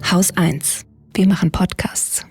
Haus 1. Wir machen Podcasts.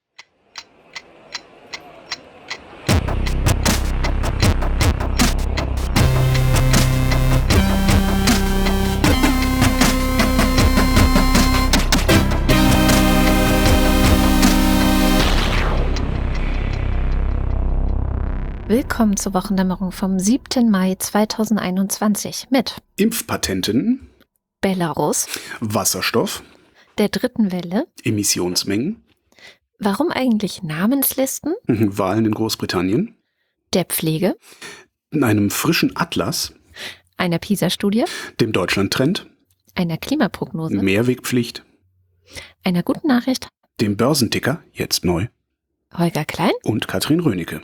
Willkommen zur Wochendämmerung vom 7. Mai 2021 mit Impfpatenten, Belarus, Wasserstoff, der dritten Welle, Emissionsmengen, warum eigentlich Namenslisten, Wahlen in Großbritannien, der Pflege, einem frischen Atlas, einer PISA-Studie, dem Deutschland-Trend, einer Klimaprognose, Mehrwegpflicht, einer guten Nachricht, dem Börsenticker, jetzt neu, Holger Klein, und Katrin Rönecke.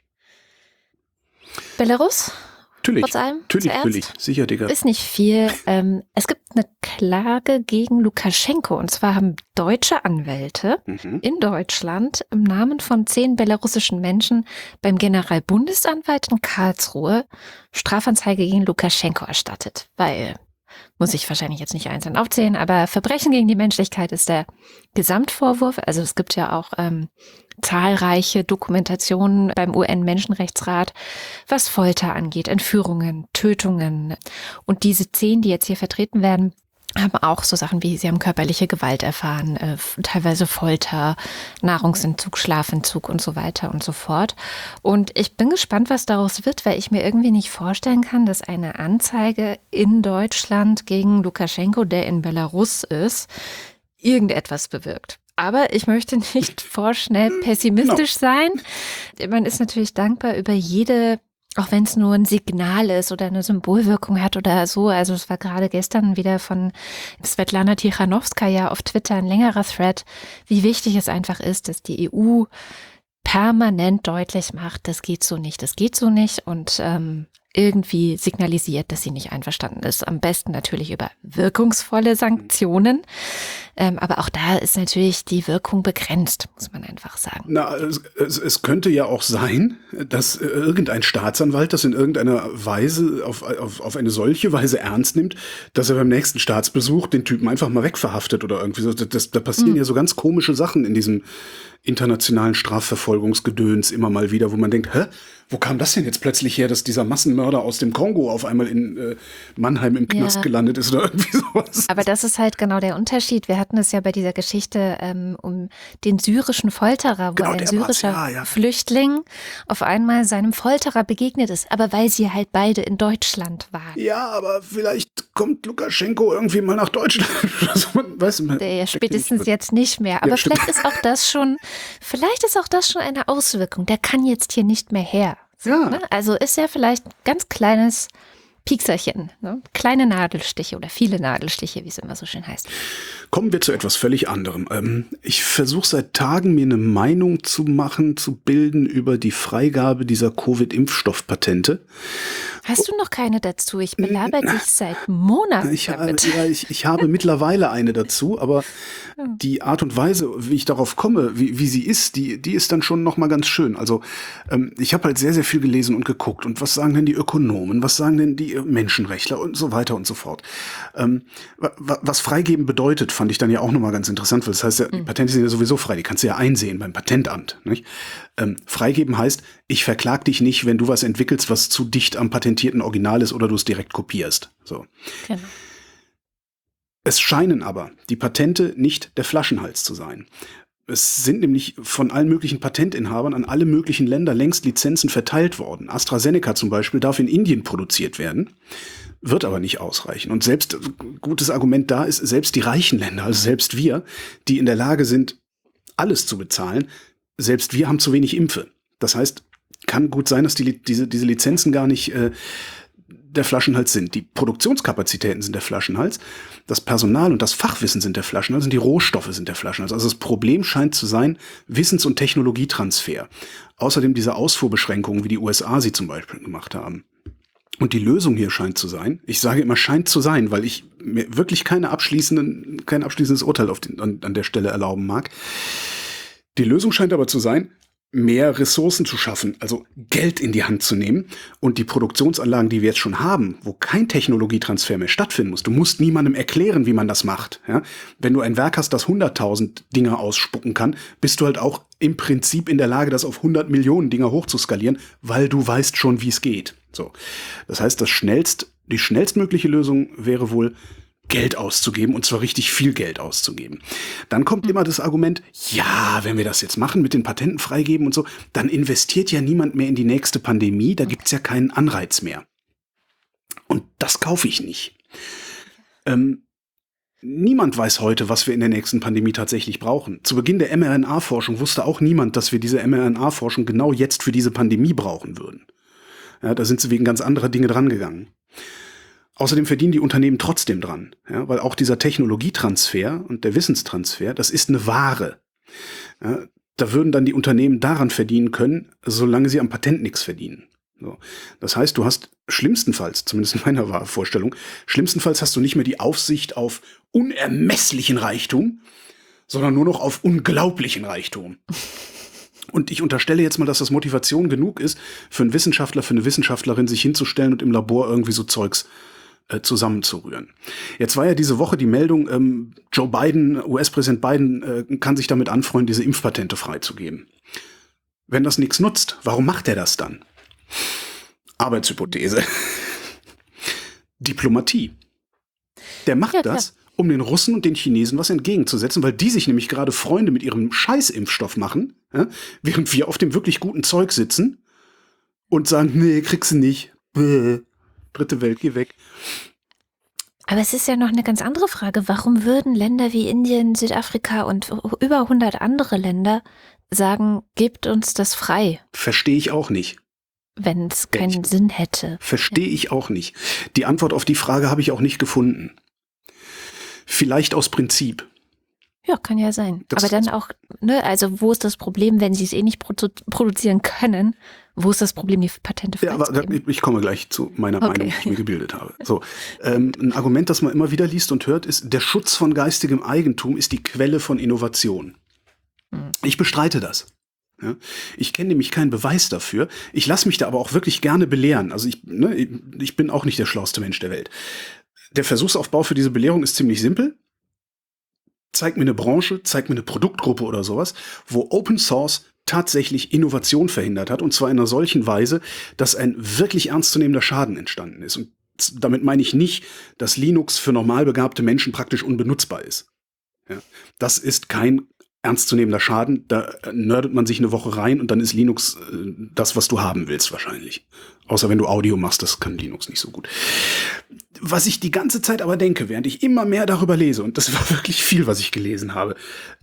Belarus, Natürlich, trotz allem, natürlich, sicher, Digga. ist nicht viel. Es gibt eine Klage gegen Lukaschenko, und zwar haben deutsche Anwälte in Deutschland im Namen von 10 belarussischen Menschen beim Generalbundesanwalt in Karlsruhe Strafanzeige gegen Lukaschenko erstattet, weil, muss ich wahrscheinlich jetzt nicht einzeln aufzählen, aber Verbrechen gegen die Menschlichkeit ist der Gesamtvorwurf. Also es gibt ja auch zahlreiche Dokumentationen beim UN-Menschenrechtsrat, was Folter angeht, Entführungen, Tötungen. Und diese 10, die jetzt hier vertreten werden, haben auch so Sachen wie, sie haben körperliche Gewalt erfahren, teilweise Folter, Nahrungsentzug, Schlafentzug und so weiter und so fort. Und ich bin gespannt, was daraus wird, weil ich mir irgendwie nicht vorstellen kann, dass eine Anzeige in Deutschland gegen Lukaschenko, der in Belarus ist, irgendetwas bewirkt. Aber ich möchte nicht vorschnell pessimistisch sein. Man ist natürlich dankbar über jede, auch wenn es nur ein Signal ist oder eine Symbolwirkung hat oder so. Also es war gerade gestern wieder von Svetlana Tichanowskaja auf Twitter ein längerer Thread, wie wichtig es einfach ist, dass die EU permanent deutlich macht, das geht so nicht und irgendwie signalisiert, dass sie nicht einverstanden ist. Am besten natürlich über wirkungsvolle Sanktionen. Aber auch da ist natürlich die Wirkung begrenzt, muss man einfach sagen. Na, es könnte ja auch sein, dass irgendein Staatsanwalt das in irgendeiner Weise auf eine solche Weise ernst nimmt, dass er beim nächsten Staatsbesuch den Typen einfach mal wegverhaftet oder irgendwie so. Da passieren ja so ganz komische Sachen in diesem internationalen Strafverfolgungsgedöns immer mal wieder, wo man denkt, wo kam das denn jetzt plötzlich her, dass dieser Massenmörder aus dem Kongo auf einmal in Mannheim im Knast gelandet ist oder irgendwie sowas. Aber das ist halt genau der Unterschied. Wir hatten es ja bei dieser Geschichte um den syrischen Folterer, wo ein syrischer Flüchtling auf einmal seinem Folterer begegnet ist, aber weil sie halt beide in Deutschland waren. Ja, aber vielleicht kommt Lukaschenko irgendwie mal nach Deutschland. Spätestens jetzt nicht mehr. Aber ja, vielleicht ist auch das schon eine Auswirkung. Der kann jetzt hier nicht mehr her. Ja. Ne? Also ist ja vielleicht ein ganz kleines Piekserchen, ne? Kleine Nadelstiche oder viele Nadelstiche, wie es immer so schön heißt. Kommen wir zu etwas völlig anderem. Ich versuche seit Tagen, mir eine Meinung zu bilden über die Freigabe dieser Covid-Impfstoffpatente. Hast du noch keine dazu? Ich belaber dich seit Monaten damit. Ich habe mittlerweile eine dazu, aber die Art und Weise, wie ich darauf komme, wie sie ist, die ist dann schon noch mal ganz schön. Also ich habe halt sehr, sehr viel gelesen und geguckt. Und was sagen denn die Ökonomen? Was sagen denn die Menschenrechtler und so weiter und so fort? Was freigeben bedeutet, fand ich dann ja auch noch mal ganz interessant, weil das heißt ja, die Patente sind ja sowieso frei, die kannst du ja einsehen beim Patentamt, nicht? Freigeben heißt, ich verklag dich nicht, wenn du was entwickelst, was zu dicht am patentierten Original ist oder du es direkt kopierst. So. Genau. Es scheinen aber die Patente nicht der Flaschenhals zu sein. Es sind nämlich von allen möglichen Patentinhabern an alle möglichen Länder längst Lizenzen verteilt worden. AstraZeneca zum Beispiel darf in Indien produziert werden, wird aber nicht ausreichen. Und selbst, gutes Argument da ist, selbst die reichen Länder, also selbst wir, die in der Lage sind, alles zu bezahlen, selbst wir haben zu wenig Impfe. Das heißt, kann gut sein, dass diese Lizenzen gar nicht der Flaschenhals sind. Die Produktionskapazitäten sind der Flaschenhals, das Personal und das Fachwissen sind der Flaschenhals und die Rohstoffe sind der Flaschenhals. Also das Problem scheint zu sein Wissens- und Technologietransfer. Außerdem diese Ausfuhrbeschränkungen, wie die USA sie zum Beispiel gemacht haben. Und die Lösung hier scheint zu sein, ich sage immer scheint zu sein, weil ich mir wirklich kein abschließendes Urteil an der Stelle erlauben mag. Die Lösung scheint aber zu sein, mehr Ressourcen zu schaffen, also Geld in die Hand zu nehmen und die Produktionsanlagen, die wir jetzt schon haben, wo kein Technologietransfer mehr stattfinden muss. Du musst niemandem erklären, wie man das macht. Ja? Wenn du ein Werk hast, das 100.000 Dinger ausspucken kann, bist du halt auch im Prinzip in der Lage, das auf 100 Millionen Dinger hochzuskalieren, weil du weißt schon, wie es geht. So. Das heißt, die schnellstmögliche Lösung wäre wohl, Geld auszugeben, und zwar richtig viel Geld auszugeben. Dann kommt immer das Argument, ja, wenn wir das jetzt machen, mit den Patenten freigeben und so, dann investiert ja niemand mehr in die nächste Pandemie, da gibt's ja keinen Anreiz mehr. Und das kaufe ich nicht. Niemand weiß heute, was wir in der nächsten Pandemie tatsächlich brauchen. Zu Beginn der mRNA-Forschung wusste auch niemand, dass wir diese mRNA-Forschung genau jetzt für diese Pandemie brauchen würden. Ja, da sind sie wegen ganz anderer Dinge drangegangen. Außerdem verdienen die Unternehmen trotzdem dran, ja, weil auch dieser Technologietransfer und der Wissenstransfer, das ist eine Ware. Ja, da würden dann die Unternehmen daran verdienen können, solange sie am Patent nichts verdienen. So. Das heißt, du hast schlimmstenfalls, zumindest in meiner Vorstellung, schlimmstenfalls hast du nicht mehr die Aufsicht auf unermesslichen Reichtum, sondern nur noch auf unglaublichen Reichtum. Und ich unterstelle jetzt mal, dass das Motivation genug ist, für einen Wissenschaftler, für eine Wissenschaftlerin sich hinzustellen und im Labor irgendwie so Zeugs zusammenzurühren. Jetzt war ja diese Woche die Meldung, Joe Biden, US-Präsident Biden, kann sich damit anfreunden, diese Impfpatente freizugeben. Wenn das nichts nutzt, warum macht er das dann? Arbeitshypothese. Diplomatie. Der macht das, um den Russen und den Chinesen was entgegenzusetzen, weil die sich nämlich gerade Freunde mit ihrem Scheißimpfstoff machen, ja, während wir auf dem wirklich guten Zeug sitzen und sagen, nee, kriegst du nicht. Bäh. Dritte Welt, geh weg. Aber es ist ja noch eine ganz andere Frage. Warum würden Länder wie Indien, Südafrika und über 100 andere Länder sagen, gebt uns das frei? Verstehe ich auch nicht. Wenn es keinen Sinn hätte. Verstehe ich auch nicht. Die Antwort auf die Frage habe ich auch nicht gefunden. Vielleicht aus Prinzip. Ja, kann ja sein. Aber dann auch, ne, also wo ist das Problem, wenn sie es eh nicht produzieren können? Wo ist das Problem, die Patente freizugeben? Ja, aber ich komme gleich zu meiner Meinung, die ich mir gebildet habe. So, ein Argument, das man immer wieder liest und hört, ist, der Schutz von geistigem Eigentum ist die Quelle von Innovation. Ich bestreite das. Ja, ich kenne nämlich keinen Beweis dafür. Ich lasse mich da aber auch wirklich gerne belehren. Also ich bin auch nicht der schlauste Mensch der Welt. Der Versuchsaufbau für diese Belehrung ist ziemlich simpel. Zeig mir eine Branche, zeig mir eine Produktgruppe oder sowas, wo Open Source tatsächlich Innovation verhindert hat, und zwar in einer solchen Weise, dass ein wirklich ernstzunehmender Schaden entstanden ist. Und damit meine ich nicht, dass Linux für normal begabte Menschen praktisch unbenutzbar ist. Ja, das ist kein ernstzunehmender Schaden, da nerdet man sich eine Woche rein und dann ist Linux das, was du haben willst wahrscheinlich. Außer wenn du Audio machst, das kann Linux nicht so gut. Was ich die ganze Zeit aber denke, während ich immer mehr darüber lese, und das war wirklich viel, was ich gelesen habe,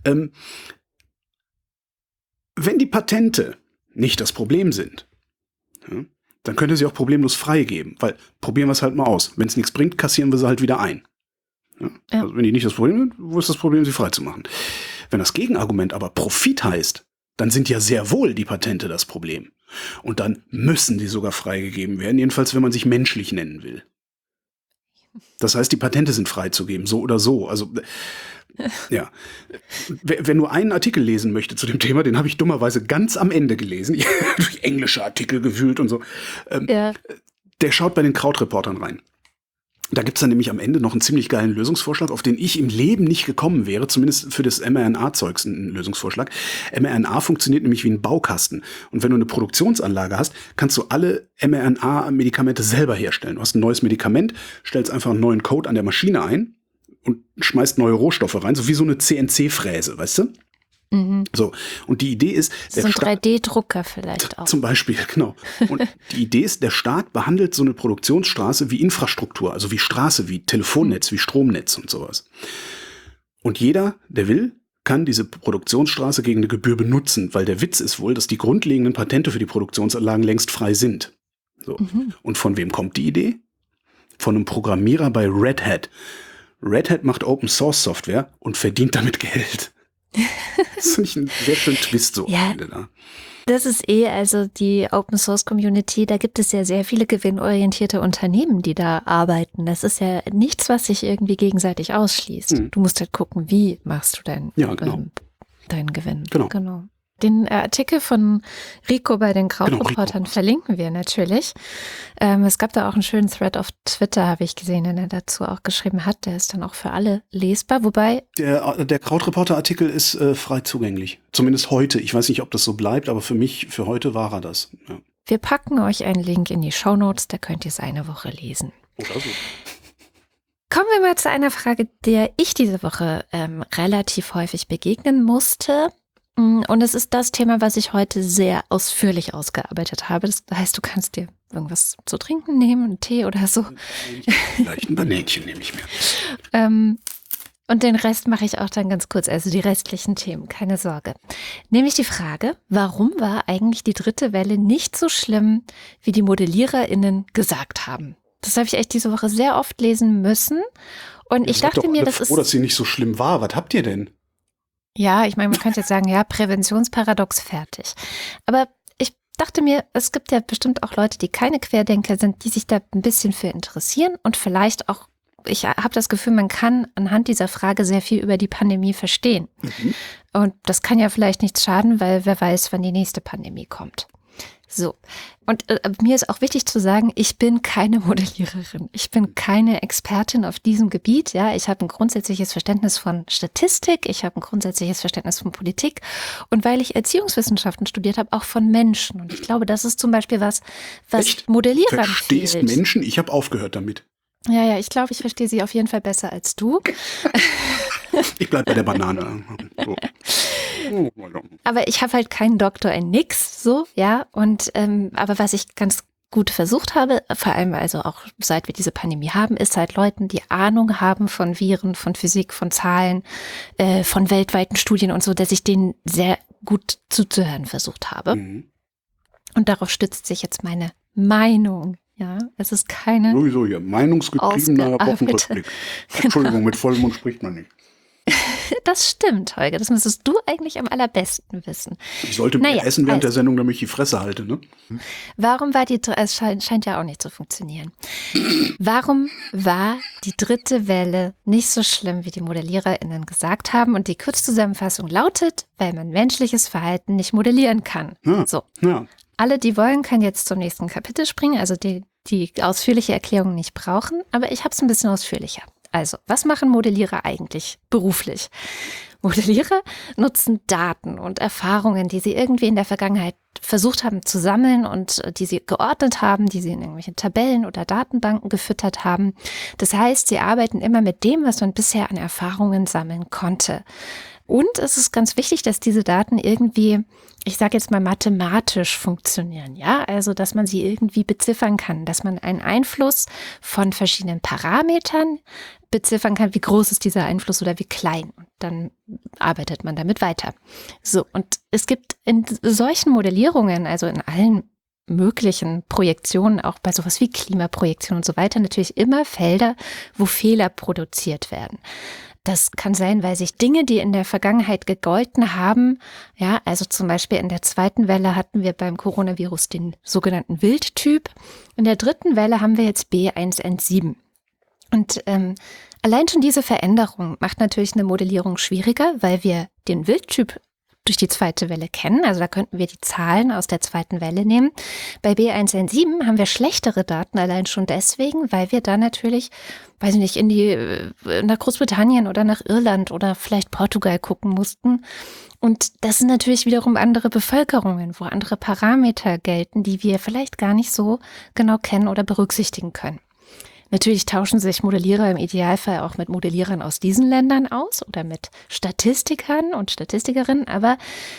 wenn die Patente nicht das Problem sind, ja, dann könnt ihr sie auch problemlos freigeben, weil probieren wir es halt mal aus. Wenn es nichts bringt, kassieren wir sie halt wieder ein. Ja? Ja. Also wenn die nicht das Problem sind, wo ist das Problem, sie freizumachen? Wenn das Gegenargument aber Profit heißt, dann sind ja sehr wohl die Patente das Problem. Und dann müssen die sogar freigegeben werden, jedenfalls wenn man sich menschlich nennen will. Das heißt, die Patente sind freizugeben, so oder so. Also, ja. Wer nur einen Artikel lesen möchte zu dem Thema, den habe ich dummerweise ganz am Ende gelesen. Durch englische Artikel gewühlt und so. Der schaut bei den Krautreportern rein. Da gibt's dann nämlich am Ende noch einen ziemlich geilen Lösungsvorschlag, auf den ich im Leben nicht gekommen wäre, zumindest für das mRNA-Zeugs ein Lösungsvorschlag. mRNA funktioniert nämlich wie ein Baukasten. Und wenn du eine Produktionsanlage hast, kannst du alle mRNA-Medikamente selber herstellen. Du hast ein neues Medikament, stellst einfach einen neuen Code an der Maschine ein und schmeißt neue Rohstoffe rein, so wie so eine CNC-Fräse, weißt du? Mhm. So, und die Idee ist, so ein 3D-Drucker vielleicht auch. Zum Beispiel, genau. Und die Idee ist, der Staat behandelt so eine Produktionsstraße wie Infrastruktur, also wie Straße, wie Telefonnetz, wie Stromnetz und sowas. Und jeder, der will, kann diese Produktionsstraße gegen eine Gebühr benutzen, weil der Witz ist wohl, dass die grundlegenden Patente für die Produktionsanlagen längst frei sind. So. Mhm. Und von wem kommt die Idee? Von einem Programmierer bei Red Hat. Red Hat macht Open Source Software und verdient damit Geld. Das finde ich einen sehr schönen Twist so. Ja, das ist also die Open Source Community, da gibt es ja sehr viele gewinnorientierte Unternehmen, die da arbeiten. Das ist ja nichts, was sich irgendwie gegenseitig ausschließt. Du musst halt gucken, wie machst du deinen Gewinn. Genau. Den Artikel von Rico bei den Krautreportern Rico. verlinken wir natürlich. Es gab da auch einen schönen Thread auf Twitter, habe ich gesehen, den er dazu auch geschrieben hat. Der ist dann auch für alle lesbar, wobei... Der Krautreporter-Artikel ist frei zugänglich. Zumindest heute. Ich weiß nicht, ob das so bleibt, aber für heute war er das. Ja. Wir packen euch einen Link in die Shownotes, da könnt ihr es eine Woche lesen. Oder so. Kommen wir mal zu einer Frage, der ich diese Woche relativ häufig begegnen musste. Und es ist das Thema, was ich heute sehr ausführlich ausgearbeitet habe. Das heißt, du kannst dir irgendwas zu trinken nehmen, einen Tee oder so. Vielleicht ein Banänchen nehme ich mir. Und den Rest mache ich auch dann ganz kurz, also die restlichen Themen, keine Sorge. Nämlich die Frage, warum war eigentlich die dritte Welle nicht so schlimm, wie die ModelliererInnen gesagt haben? Das habe ich echt diese Woche sehr oft lesen müssen. Und ich dachte mir, das ist... dass sie nicht so schlimm war. Was habt ihr denn? Ja, ich meine, man könnte jetzt sagen, ja, Präventionsparadox, fertig. Aber ich dachte mir, es gibt ja bestimmt auch Leute, die keine Querdenker sind, die sich da ein bisschen für interessieren und vielleicht auch, ich habe das Gefühl, man kann anhand dieser Frage sehr viel über die Pandemie verstehen. Mhm. Und das kann ja vielleicht nichts schaden, weil wer weiß, wann die nächste Pandemie kommt. So, und mir ist auch wichtig zu sagen, ich bin keine Modelliererin. Ich bin keine Expertin auf diesem Gebiet. Ja, ich habe ein grundsätzliches Verständnis von Statistik, ich habe ein grundsätzliches Verständnis von Politik und weil ich Erziehungswissenschaften studiert habe, auch von Menschen. Und ich glaube, das ist zum Beispiel was Echt? Modellierern Verstehst fehlt. Menschen? Ich habe aufgehört damit. Ja, ich glaube, ich verstehe sie auf jeden Fall besser als du. Ich bleibe bei der Banane. So. Aber ich habe halt keinen Doktor in nix, so, ja. Und aber was ich ganz gut versucht habe, vor allem also auch seit wir diese Pandemie haben, ist halt Leuten, die Ahnung haben von Viren, von Physik, von Zahlen, von weltweiten Studien und so, dass ich denen sehr gut zuzuhören versucht habe. Mhm. Und darauf stützt sich jetzt meine Meinung. Ja, es ist keine. Sowieso hier, meinungsgetriebener Wochenrückblick. Genau. Entschuldigung, mit Vollmond spricht man nicht. Das stimmt, Holger. Das müsstest du eigentlich am allerbesten wissen. Ich sollte mehr essen während der Sendung, damit ich die Fresse halte, ne? Warum war es scheint ja auch nicht zu funktionieren. Warum war die dritte Welle nicht so schlimm, wie die ModelliererInnen gesagt haben? Und die Kurzzusammenfassung lautet, weil man menschliches Verhalten nicht modellieren kann. Ja, so. Ja. Alle, die wollen, können jetzt zum nächsten Kapitel springen, also die ausführliche Erklärung nicht brauchen, aber ich habe es ein bisschen ausführlicher. Also, was machen Modellierer eigentlich beruflich? Modellierer nutzen Daten und Erfahrungen, die sie irgendwie in der Vergangenheit versucht haben zu sammeln und die sie geordnet haben, die sie in irgendwelchen Tabellen oder Datenbanken gefüttert haben. Das heißt, sie arbeiten immer mit dem, was man bisher an Erfahrungen sammeln konnte. Und es ist ganz wichtig, dass diese Daten irgendwie, ich sage jetzt mal, mathematisch funktionieren. Ja, also dass man sie irgendwie beziffern kann, dass man einen Einfluss von verschiedenen Parametern beziffern kann, wie groß ist dieser Einfluss oder wie klein. Und dann arbeitet man damit weiter. So, und es gibt in solchen Modellierungen, also in allen möglichen Projektionen, auch bei sowas wie Klimaprojektionen und so weiter, natürlich immer Felder, wo Fehler produziert werden. Das kann sein, weil sich Dinge, die in der Vergangenheit gegolten haben, ja, also zum Beispiel in der zweiten Welle hatten wir beim Coronavirus den sogenannten Wildtyp. In der dritten Welle haben wir jetzt B117. Und allein schon diese Veränderung macht natürlich eine Modellierung schwieriger, weil wir den Wildtyp durch die zweite Welle kennen. Also da könnten wir die Zahlen aus der zweiten Welle nehmen. Bei B117 haben wir schlechtere Daten allein schon deswegen, weil wir da natürlich, weiß ich nicht, nach Großbritannien oder nach Irland oder vielleicht Portugal gucken mussten. Und das sind natürlich wiederum andere Bevölkerungen, wo andere Parameter gelten, die wir vielleicht gar nicht so genau kennen oder berücksichtigen können. Natürlich tauschen sich Modellierer im Idealfall auch mit Modellierern aus diesen Ländern aus oder mit Statistikern und Statistikerinnen, aber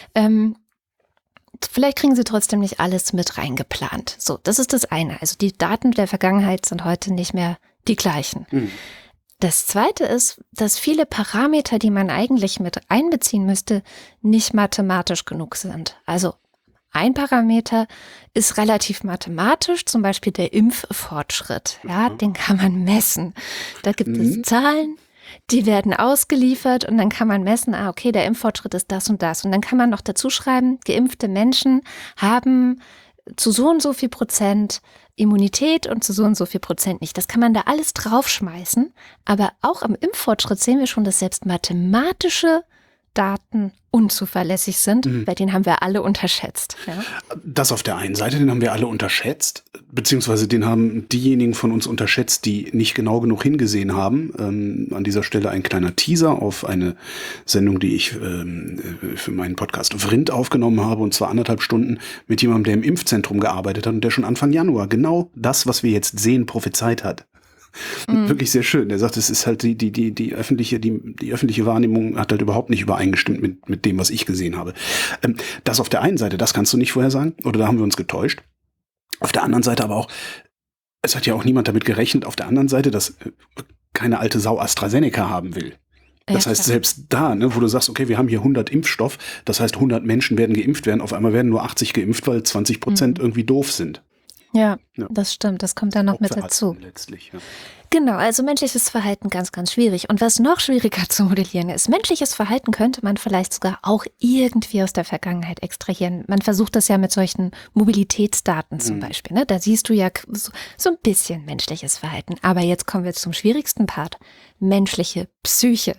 vielleicht kriegen sie trotzdem nicht alles mit reingeplant. So, das ist das eine. Also die Daten der Vergangenheit sind heute nicht mehr die gleichen. Das zweite ist, dass viele Parameter, die man eigentlich mit einbeziehen müsste, nicht mathematisch genug sind. Also ein Parameter ist relativ mathematisch, zum Beispiel der Impffortschritt. Ja, den kann man messen. Da gibt es Zahlen, die werden ausgeliefert und dann kann man messen, okay, der Impffortschritt ist das und das. Und dann kann man noch dazu schreiben, geimpfte Menschen haben zu so und so viel Prozent Immunität und zu so und so viel Prozent nicht. Das kann man da alles draufschmeißen. Aber auch am Impffortschritt sehen wir schon, dass selbst mathematische Daten unzuverlässig sind, weil den haben wir alle unterschätzt. Ja? Das auf der einen Seite, den haben wir alle unterschätzt, beziehungsweise den haben diejenigen von uns unterschätzt, die nicht genau genug hingesehen haben. An dieser Stelle ein kleiner Teaser auf eine Sendung, die ich für meinen Podcast Vrind aufgenommen habe, und zwar 1,5 Stunden mit jemandem, der im Impfzentrum gearbeitet hat und der schon Anfang Januar genau das, was wir jetzt sehen, prophezeit hat. Wirklich sehr schön. Er sagt, es ist halt die öffentliche Wahrnehmung hat halt überhaupt nicht übereingestimmt mit dem, was ich gesehen habe. Das auf der einen Seite, das kannst du nicht vorhersagen, oder da haben wir uns getäuscht. Auf der anderen Seite aber auch, es hat ja auch niemand damit gerechnet, auf der anderen Seite, dass keine alte Sau AstraZeneca haben will. Das heißt, selbst da, ne, wo du sagst, okay, wir haben hier 100 Impfstoff, das heißt, 100 Menschen werden geimpft werden, auf einmal werden nur 80 geimpft, weil 20% irgendwie doof sind. Ja, das stimmt. Das kommt dann noch mit dazu. Letztlich, ja. Genau, also menschliches Verhalten ganz, ganz schwierig. Und was noch schwieriger zu modellieren ist, menschliches Verhalten könnte man vielleicht sogar auch irgendwie aus der Vergangenheit extrahieren. Man versucht das ja mit solchen Mobilitätsdaten zum Beispiel. Ne? Da siehst du ja so ein bisschen menschliches Verhalten. Aber jetzt kommen wir zum schwierigsten Part. Menschliche Psyche.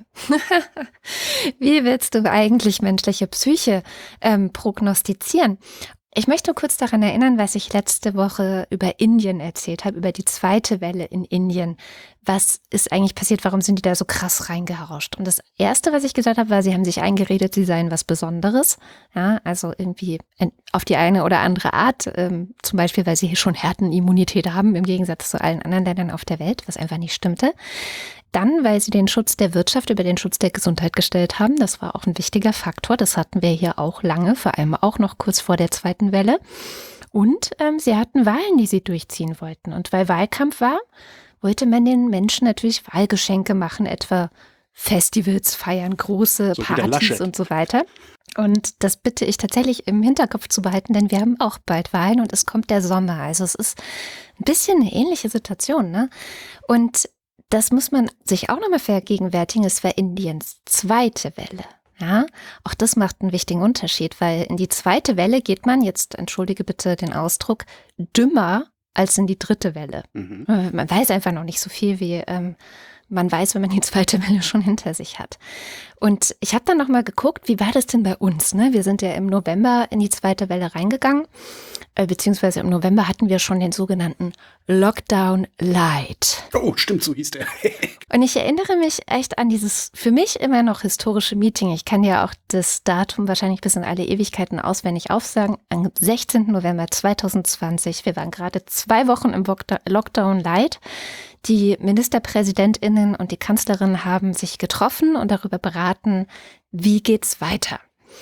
Wie willst du eigentlich menschliche Psyche prognostizieren? Ich möchte nur kurz daran erinnern, was ich letzte Woche über Indien erzählt habe, über die zweite Welle in Indien. Was ist eigentlich passiert? Warum sind die da so krass reingerauscht? Und das Erste, was ich gesagt habe, war, sie haben sich eingeredet, sie seien was Besonderes. Ja, also irgendwie auf die eine oder andere Art. Zum Beispiel, weil sie hier schon Herdenimmunität haben, im Gegensatz zu allen anderen Ländern auf der Welt, was einfach nicht stimmte. Dann, weil sie den Schutz der Wirtschaft über den Schutz der Gesundheit gestellt haben. Das war auch ein wichtiger Faktor. Das hatten wir hier auch lange, vor allem auch noch kurz vor der zweiten Welle. Und sie hatten Wahlen, die sie durchziehen wollten. Und weil Wahlkampf war, wollte man den Menschen natürlich Wahlgeschenke machen, etwa Festivals feiern, große Partys und so weiter. Und das bitte ich tatsächlich im Hinterkopf zu behalten, denn wir haben auch bald Wahlen und es kommt der Sommer. Also es ist ein bisschen eine ähnliche Situation, ne? Und das muss man sich auch nochmal vergegenwärtigen. Es war Indiens zweite Welle. Ja, auch das macht einen wichtigen Unterschied, weil in die zweite Welle geht man, jetzt entschuldige bitte den Ausdruck, dümmer als in die dritte Welle. Man weiß einfach noch nicht so viel, wie man weiß, wenn man die zweite Welle schon hinter sich hat. Und ich habe dann nochmal geguckt, wie war das denn bei uns? Ne? Wir sind ja im November in die zweite Welle reingegangen, beziehungsweise im November hatten wir schon den sogenannten Lockdown Light. Oh, stimmt, so hieß der. Und ich erinnere mich echt an dieses für mich immer noch historische Meeting. Ich kann ja auch das Datum wahrscheinlich bis in alle Ewigkeiten auswendig aufsagen. Am 16. November 2020. Wir waren gerade 2 Wochen im Lockdown Light. Die MinisterpräsidentInnen und die Kanzlerin haben sich getroffen und darüber beraten, wie geht's weiter.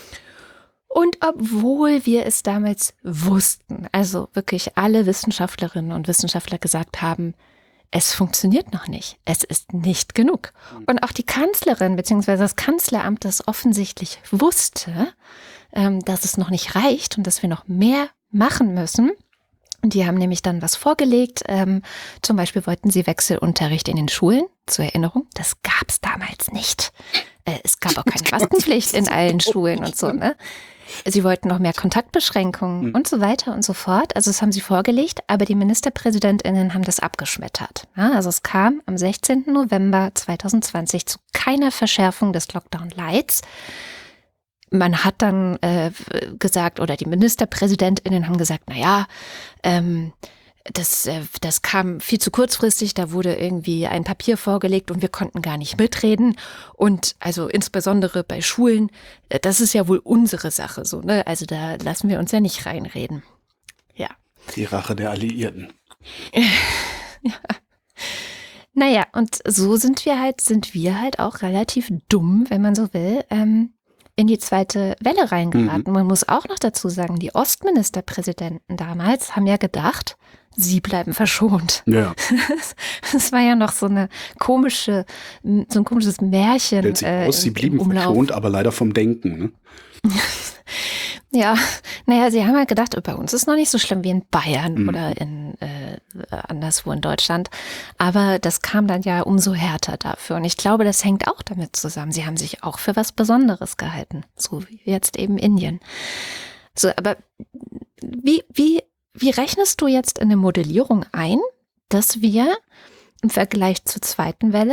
Und obwohl wir es damals wussten, also wirklich alle Wissenschaftlerinnen und Wissenschaftler gesagt haben, es funktioniert noch nicht, es ist nicht genug. Und auch die Kanzlerin bzw. das Kanzleramt das offensichtlich wusste, dass es noch nicht reicht und dass wir noch mehr machen müssen. Und die haben nämlich dann was vorgelegt. Zum Beispiel wollten sie Wechselunterricht in den Schulen. Zur Erinnerung, das gab es damals nicht. Es gab auch keine Maskenpflicht in allen Schulen und so, ne? Sie wollten noch mehr Kontaktbeschränkungen und so weiter und so fort. Also das haben sie vorgelegt, aber die MinisterpräsidentInnen haben das abgeschmettert. Ja, also es kam am 16. November 2020 zu keiner Verschärfung des Lockdown Lights. Man hat dann gesagt, oder die MinisterpräsidentInnen haben gesagt, naja, das kam viel zu kurzfristig, da wurde irgendwie ein Papier vorgelegt und wir konnten gar nicht mitreden. Und also insbesondere bei Schulen, das ist ja wohl unsere Sache so, ne? Also da lassen wir uns ja nicht reinreden. Ja. Die Rache der Alliierten. Ja. Naja, und so sind wir halt auch relativ dumm, wenn man so will, in die zweite Welle reingeraten. Man muss auch noch dazu sagen, die Ostministerpräsidenten damals haben ja gedacht, sie bleiben verschont. Ja. Das war ja noch so ein komisches Märchen. Sie blieben verschont, aber leider vom Denken. Ne? Ja, naja, sie haben ja gedacht, bei uns ist noch nicht so schlimm wie in Bayern oder in anderswo in Deutschland. Aber das kam dann ja umso härter dafür. Und ich glaube, das hängt auch damit zusammen. Sie haben sich auch für was Besonderes gehalten. So wie jetzt eben Indien. So, aber wie rechnest du jetzt in der Modellierung ein, dass wir im Vergleich zur zweiten Welle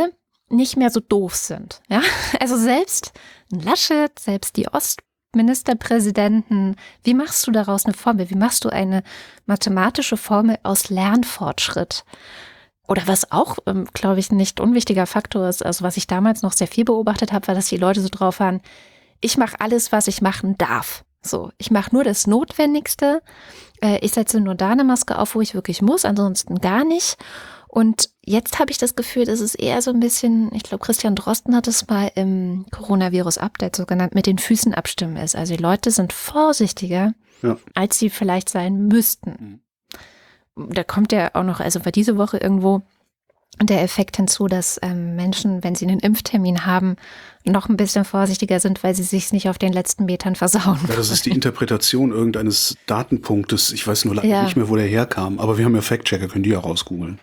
nicht mehr so doof sind. Ja? Also selbst ein Laschet, selbst die Ostministerpräsidenten, wie machst du daraus eine Formel? Wie machst du eine mathematische Formel aus Lernfortschritt? Oder was auch, glaube ich, ein nicht unwichtiger Faktor ist, also was ich damals noch sehr viel beobachtet habe, war, dass die Leute so drauf waren, ich mache alles, was ich machen darf. So, ich mache nur das Notwendigste. Ich setze nur da eine Maske auf, wo ich wirklich muss, ansonsten gar nicht. Und jetzt habe ich das Gefühl, dass es eher so ein bisschen, ich glaube, Christian Drosten hat es mal im Coronavirus-Update so genannt, mit den Füßen abstimmen ist. Also die Leute sind vorsichtiger, als sie vielleicht sein müssten. Da kommt ja auch noch, also war diese Woche irgendwo der Effekt hinzu, dass Menschen, wenn sie einen Impftermin haben, noch ein bisschen vorsichtiger sind, weil sie sich nicht auf den letzten Metern versauen. Ja, das ist die Interpretation irgendeines Datenpunktes. Ich weiß nur leider nicht mehr, wo der herkam. Aber wir haben ja Fact-Checker, können die ja rausgoogeln.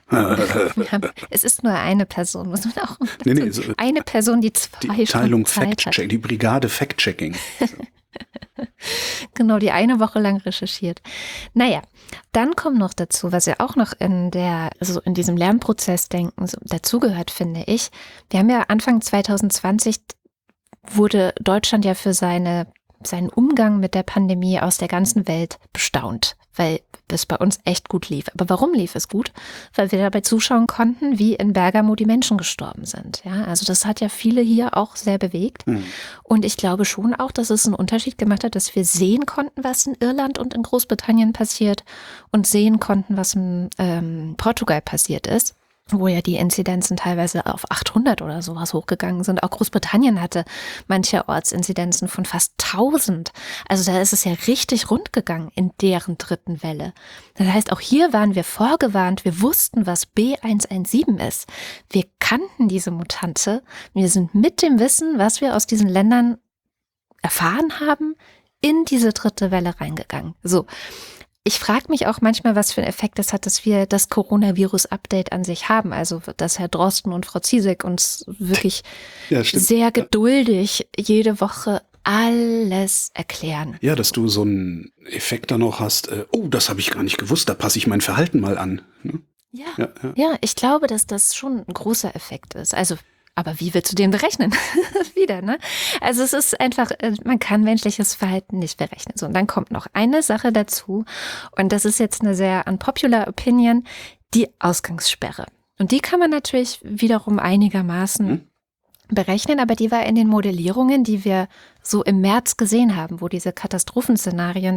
Es ist nur eine Person, muss man auch so eine Person, die zwei die Teilung Fact hat. Die Brigade Fact-Checking. Genau, die eine Woche lang recherchiert. Naja, dann kommt noch dazu, was ja auch noch in diesem Lernprozess-Denken so dazugehört, finde ich. Wir haben ja Anfang 2020 wurde Deutschland ja für seinen Umgang mit der Pandemie aus der ganzen Welt bestaunt, weil es bei uns echt gut lief. Aber warum lief es gut? Weil wir dabei zuschauen konnten, wie in Bergamo die Menschen gestorben sind. Ja, also das hat ja viele hier auch sehr bewegt. Und ich glaube schon auch, dass es einen Unterschied gemacht hat, dass wir sehen konnten, was in Irland und in Großbritannien passiert und sehen konnten, was in Portugal passiert ist, wo ja die Inzidenzen teilweise auf 800 oder sowas hochgegangen sind. Auch Großbritannien hatte mancherorts Inzidenzen von fast 1000. Also da ist es ja richtig rund gegangen in deren dritten Welle. Das heißt, auch hier waren wir vorgewarnt. Wir wussten, was B117 ist. Wir kannten diese Mutante. Wir sind mit dem Wissen, was wir aus diesen Ländern erfahren haben, in diese dritte Welle reingegangen. So. Ich frage mich auch manchmal, was für einen Effekt das hat, dass wir das Coronavirus-Update an sich haben. Also, dass Herr Drosten und Frau Ziesek uns wirklich sehr geduldig jede Woche alles erklären. Ja, dass du so einen Effekt dann noch hast, das habe ich gar nicht gewusst, da passe ich mein Verhalten mal an. Ne? Ja, ich glaube, dass das schon ein großer Effekt ist. Also, aber wie willst du den berechnen? Wieder, ne? Also es ist einfach, man kann menschliches Verhalten nicht berechnen. So, und dann kommt noch eine Sache dazu. Und das ist jetzt eine sehr unpopular Opinion, die Ausgangssperre. Und die kann man natürlich wiederum einigermaßen berechnen, aber die war in den Modellierungen, die wir so im März gesehen haben, wo diese Katastrophenszenarien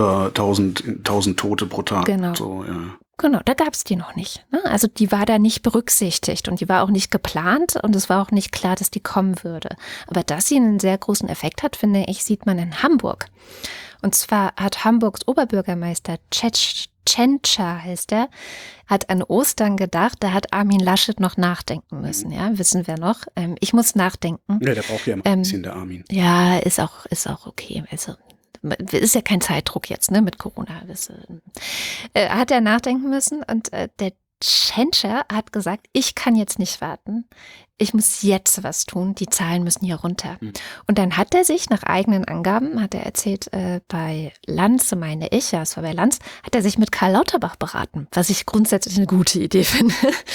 1000 Tote pro Tag. Genau. So, ja. Genau, da gab es die noch nicht. Ne? Also die war da nicht berücksichtigt und die war auch nicht geplant und es war auch nicht klar, dass die kommen würde. Aber dass sie einen sehr großen Effekt hat, finde ich, sieht man in Hamburg. Und zwar hat Hamburgs Oberbürgermeister Tschentscher heißt er, hat an Ostern gedacht, da hat Armin Laschet noch nachdenken müssen, ja, wissen wir noch. Ich muss nachdenken. Ja, der braucht ja immer ein bisschen, der Armin. Ja, ist auch okay. Also ist ja kein Zeitdruck jetzt, ne, mit Corona. Hat er nachdenken müssen und der Tschentscher hat gesagt, ich kann jetzt nicht warten. Ich muss jetzt was tun, die Zahlen müssen hier runter. Und dann hat er sich nach eigenen Angaben, hat er erzählt, bei Lanz, meine ich, ja, es war bei Lanz, hat er sich mit Karl Lauterbach beraten, was ich grundsätzlich eine gute Idee finde.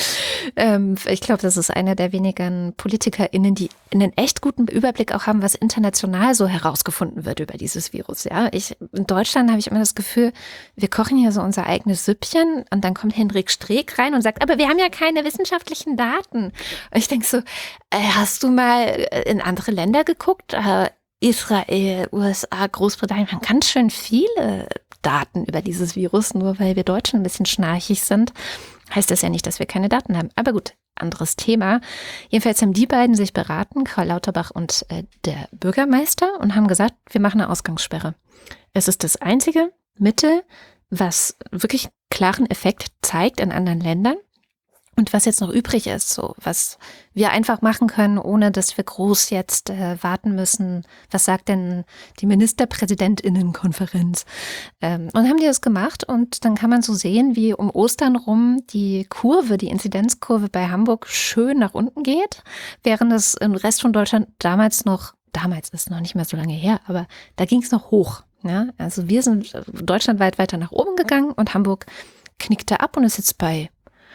Ich glaube, das ist einer der wenigen PolitikerInnen, die einen echt guten Überblick auch haben, was international so herausgefunden wird über dieses Virus. Ja, in Deutschland habe ich immer das Gefühl, wir kochen hier so unser eigenes Süppchen und dann kommt Hendrik Streeck rein und sagt, aber wir haben ja keine wissenschaftlichen Daten. Und ich denke so, hast du mal in andere Länder geguckt? Israel, USA, Großbritannien haben ganz schön viele Daten über dieses Virus, nur weil wir Deutschen ein bisschen schnarchig sind. Heißt das ja nicht, dass wir keine Daten haben. Aber gut, anderes Thema. Jedenfalls haben die beiden sich beraten, Karl Lauterbach und der Bürgermeister, und haben gesagt, wir machen eine Ausgangssperre. Es ist das einzige Mittel, was wirklich klaren Effekt zeigt in anderen Ländern. Und was jetzt noch übrig ist, so was wir einfach machen können, ohne dass wir groß jetzt warten müssen, was sagt denn die Ministerpräsidentinnenkonferenz? Und haben die das gemacht und dann kann man so sehen, wie um Ostern rum die Inzidenzkurve bei Hamburg schön nach unten geht, während es im Rest von Deutschland damals ist noch nicht mehr so lange her, aber da ging es noch hoch. Ja? Also wir sind deutschlandweit weiter nach oben gegangen und Hamburg knickte ab und ist jetzt bei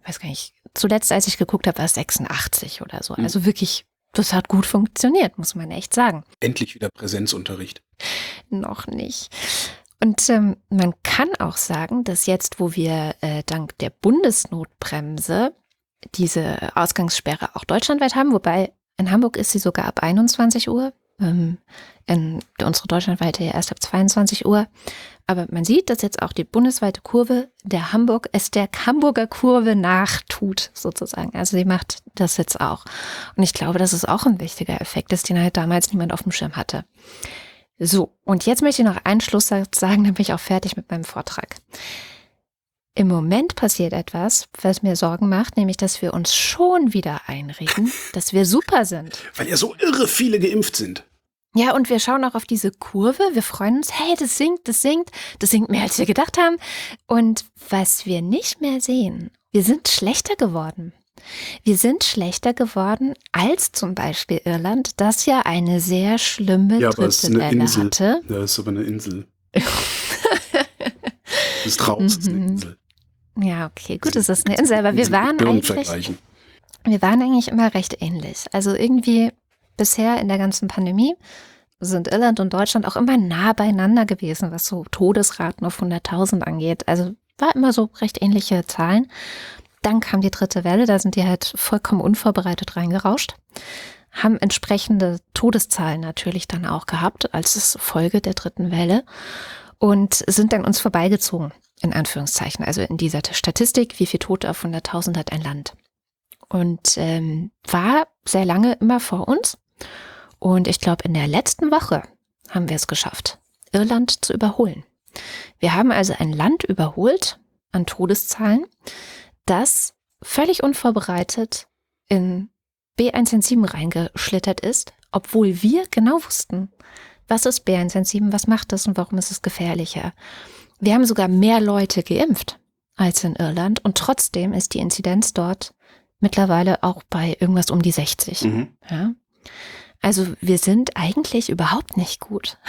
weiß gar nicht, zuletzt als ich geguckt habe, war es 86 oder so. Also wirklich, das hat gut funktioniert, muss man echt sagen. Endlich wieder Präsenzunterricht. Noch nicht. Und man kann auch sagen, dass jetzt, wo wir dank der Bundesnotbremse diese Ausgangssperre auch deutschlandweit haben, wobei in Hamburg ist sie sogar ab 21 Uhr, unsere deutschlandweite ja erst ab 22 Uhr. Aber man sieht, dass jetzt auch die bundesweite Kurve der Hamburger Kurve nachtut, sozusagen. Also sie macht das jetzt auch. Und ich glaube, das ist auch ein wichtiger Effekt, dass den halt damals niemand auf dem Schirm hatte. So, und jetzt möchte ich noch einen Schlusssatz sagen, dann bin ich auch fertig mit meinem Vortrag. Im Moment passiert etwas, was mir Sorgen macht, nämlich, dass wir uns schon wieder einreden, dass wir super sind. Weil ja so irre viele geimpft sind. Ja, und wir schauen auch auf diese Kurve, wir freuen uns, hey, das sinkt mehr, als wir gedacht haben. Und was wir nicht mehr sehen, wir sind schlechter geworden. Wir sind schlechter geworden als zum Beispiel Irland, das ja eine sehr schlimme dritte Welle hatte. Ja, das ist aber eine Insel. Das ist draußen, eine Insel. Ja, okay, gut, es ist eine Insel, aber wir waren eigentlich immer recht ähnlich. Also irgendwie bisher in der ganzen Pandemie sind Irland und Deutschland auch immer nah beieinander gewesen, was so Todesraten auf 100.000 angeht. Also war immer so recht ähnliche Zahlen. Dann kam die dritte Welle, da sind die halt vollkommen unvorbereitet reingerauscht, haben entsprechende Todeszahlen natürlich dann auch gehabt als Folge der dritten Welle und sind dann uns vorbeigezogen, in Anführungszeichen. Also in dieser Statistik, wie viel Tote auf 100.000 hat ein Land. Und war sehr lange immer vor uns. Und ich glaube, in der letzten Woche haben wir es geschafft, Irland zu überholen. Wir haben also ein Land überholt an Todeszahlen, das völlig unvorbereitet in B117 reingeschlittert ist, obwohl wir genau wussten, was ist B117, was macht das und warum ist es gefährlicher. Wir haben sogar mehr Leute geimpft als in Irland und trotzdem ist die Inzidenz dort mittlerweile auch bei irgendwas um die 60. Mhm. Ja? Also wir sind eigentlich überhaupt nicht gut.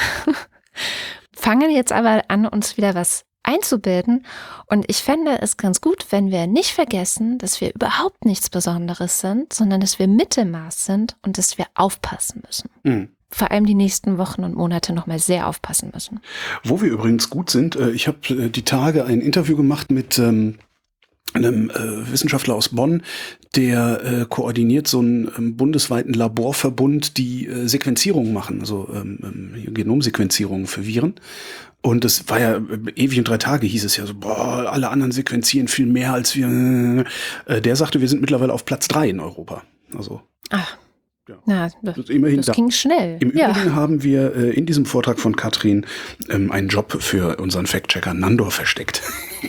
Fangen jetzt aber an, uns wieder was einzubilden. Und ich fände es ganz gut, wenn wir nicht vergessen, dass wir überhaupt nichts Besonderes sind, sondern dass wir Mittelmaß sind und dass wir aufpassen müssen. Mhm. Vor allem die nächsten Wochen und Monate nochmal sehr aufpassen müssen. Wo wir übrigens gut sind, ich habe die Tage ein Interview gemacht mit einem Wissenschaftler aus Bonn, der koordiniert so einen bundesweiten Laborverbund, die Sequenzierungen machen, also Genomsequenzierungen für Viren. Und das war ja ewig und 3 Tage, hieß es ja so, boah, alle anderen sequenzieren viel mehr als wir. Der sagte, wir sind mittlerweile auf Platz 3 in Europa. Also. Ach. Ja. Na, das ging schnell. Im Übrigen haben wir in diesem Vortrag von Katrin einen Job für unseren Fact-Checker Nandor versteckt.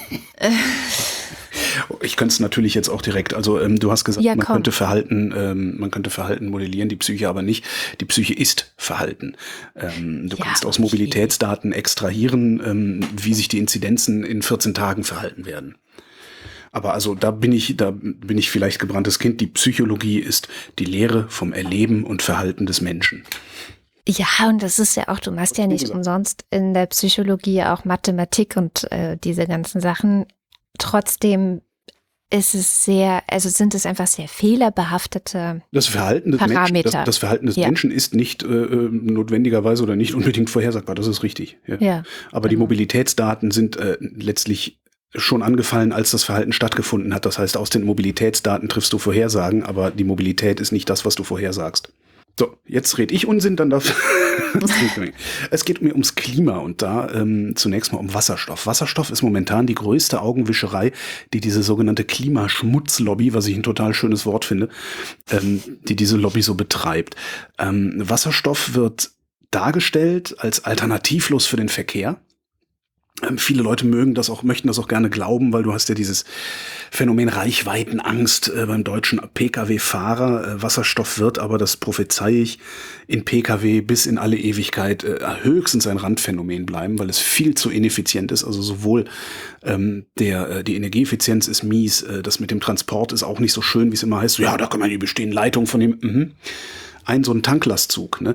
Ich könnte es natürlich jetzt auch direkt, also du hast gesagt, man könnte Verhalten modellieren, die Psyche aber nicht. Die Psyche ist Verhalten. Du kannst aus Mobilitätsdaten extrahieren, wie sich die Inzidenzen in 14 Tagen verhalten werden. Aber also da bin ich vielleicht gebranntes Kind. Die Psychologie ist die Lehre vom Erleben und Verhalten des Menschen. Ja, und das ist ja auch, du machst ja nicht umsonst in der Psychologie auch Mathematik und diese ganzen Sachen. Trotzdem ist es sind es einfach sehr fehlerbehaftete Parameter. Das Verhalten des Menschen ist nicht notwendigerweise oder nicht unbedingt vorhersagbar, das ist richtig. Ja. Aber die Mobilitätsdaten sind letztlich schon angefallen, als das Verhalten stattgefunden hat. Das heißt, aus den Mobilitätsdaten triffst du Vorhersagen, aber die Mobilität ist nicht das, was du vorhersagst. So, jetzt rede ich Unsinn, dann darf es geht mir ums Klima und da zunächst mal um Wasserstoff. Wasserstoff ist momentan die größte Augenwischerei, die diese sogenannte Klimaschmutzlobby, was ich ein total schönes Wort finde, die diese Lobby so betreibt. Wasserstoff wird dargestellt als alternativlos für den Verkehr. Viele Leute möchten das auch gerne glauben, weil du hast ja dieses Phänomen Reichweitenangst beim deutschen Pkw-Fahrer. Wasserstoff wird aber, das prophezeie ich, in Pkw bis in alle Ewigkeit höchstens ein Randphänomen bleiben, weil es viel zu ineffizient ist. Also sowohl die Energieeffizienz ist mies, das mit dem Transport ist auch nicht so schön, wie es immer heißt. Ja, da kann man die bestehenden Leitungen von dem... So ein Tanklastzug, ne?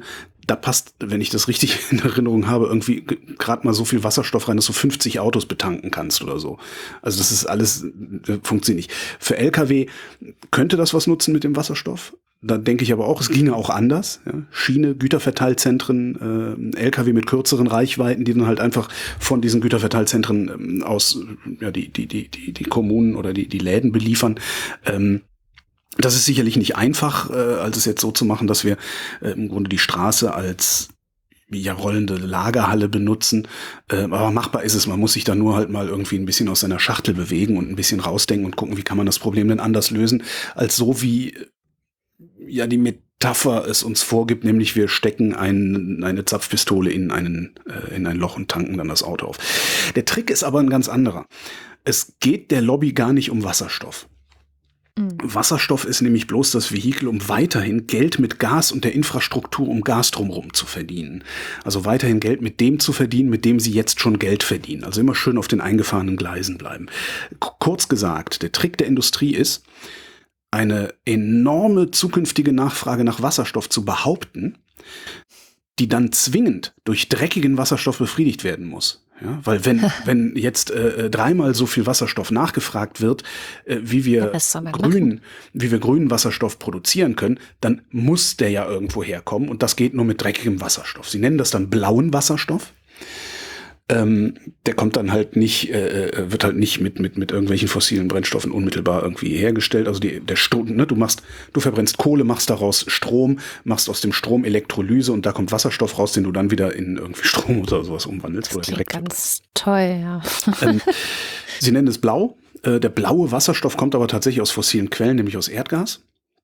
da passt, wenn ich das richtig in Erinnerung habe, irgendwie gerade mal so viel Wasserstoff rein, dass du 50 Autos betanken kannst oder so. Also das ist alles, funktioniert nicht. Für LKW könnte das was nutzen mit dem Wasserstoff. Da denke ich aber auch, es ginge auch anders. Ja? Schiene, Güterverteilzentren, LKW mit kürzeren Reichweiten, die dann halt einfach von diesen Güterverteilzentren aus die Kommunen oder die Läden beliefern. Das ist sicherlich nicht einfach, als es jetzt so zu machen, dass wir im Grunde die Straße als rollende Lagerhalle benutzen. Aber machbar ist es. Man muss sich da nur halt mal irgendwie ein bisschen aus seiner Schachtel bewegen und ein bisschen rausdenken und gucken, wie kann man das Problem denn anders lösen, als so wie die Metapher es uns vorgibt, nämlich wir stecken eine Zapfpistole in ein Loch und tanken dann das Auto auf. Der Trick ist aber ein ganz anderer. Es geht der Lobby gar nicht um Wasserstoff. Wasserstoff ist nämlich bloß das Vehikel, um weiterhin Geld mit Gas und der Infrastruktur um Gas drumherum zu verdienen. Also weiterhin Geld mit dem zu verdienen, mit dem sie jetzt schon Geld verdienen. Also immer schön auf den eingefahrenen Gleisen bleiben. Kurz gesagt, der Trick der Industrie ist, eine enorme zukünftige Nachfrage nach Wasserstoff zu behaupten, die dann zwingend durch dreckigen Wasserstoff befriedigt werden muss. Ja, weil wenn jetzt dreimal so viel Wasserstoff nachgefragt wird, wie wir grünen Wasserstoff produzieren können, dann muss der ja irgendwo herkommen und das geht nur mit dreckigem Wasserstoff. Sie nennen das dann blauen Wasserstoff. Der kommt dann halt nicht, wird halt nicht mit irgendwelchen fossilen Brennstoffen unmittelbar irgendwie hergestellt. Also der Strom, ne, du verbrennst Kohle, machst daraus Strom, machst aus dem Strom Elektrolyse und da kommt Wasserstoff raus, den du dann wieder in irgendwie Strom oder sowas umwandelst. Das oder direkt ganz toll, ja. Sie nennen es blau. Der blaue Wasserstoff kommt aber tatsächlich aus fossilen Quellen, nämlich aus Erdgas.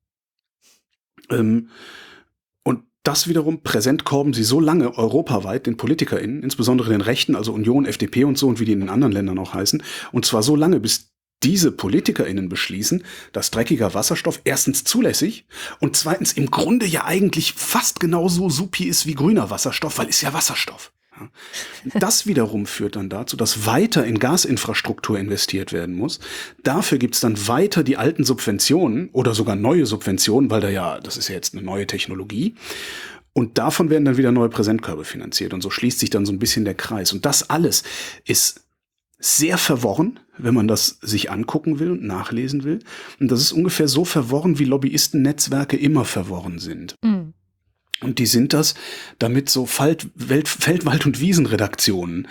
Und das wiederum präsentkorben sie so lange europaweit den PolitikerInnen, insbesondere den Rechten, also Union, FDP und so und wie die in den anderen Ländern auch heißen, und zwar so lange, bis diese PolitikerInnen beschließen, dass dreckiger Wasserstoff erstens zulässig und zweitens im Grunde ja eigentlich fast genauso supi ist wie grüner Wasserstoff, weil ist ja Wasserstoff. Das wiederum führt dann dazu, dass weiter in Gasinfrastruktur investiert werden muss. Dafür gibt's dann weiter die alten Subventionen oder sogar neue Subventionen, weil das ist ja jetzt eine neue Technologie. Und davon werden dann wieder neue Präsentkörbe finanziert. Und so schließt sich dann so ein bisschen der Kreis. Und das alles ist sehr verworren, wenn man das sich angucken will und nachlesen will. Und das ist ungefähr so verworren, wie Lobbyistennetzwerke immer verworren sind. Mhm. Und die sind das, damit so Feld-, Wald- und Wiesenredaktionen,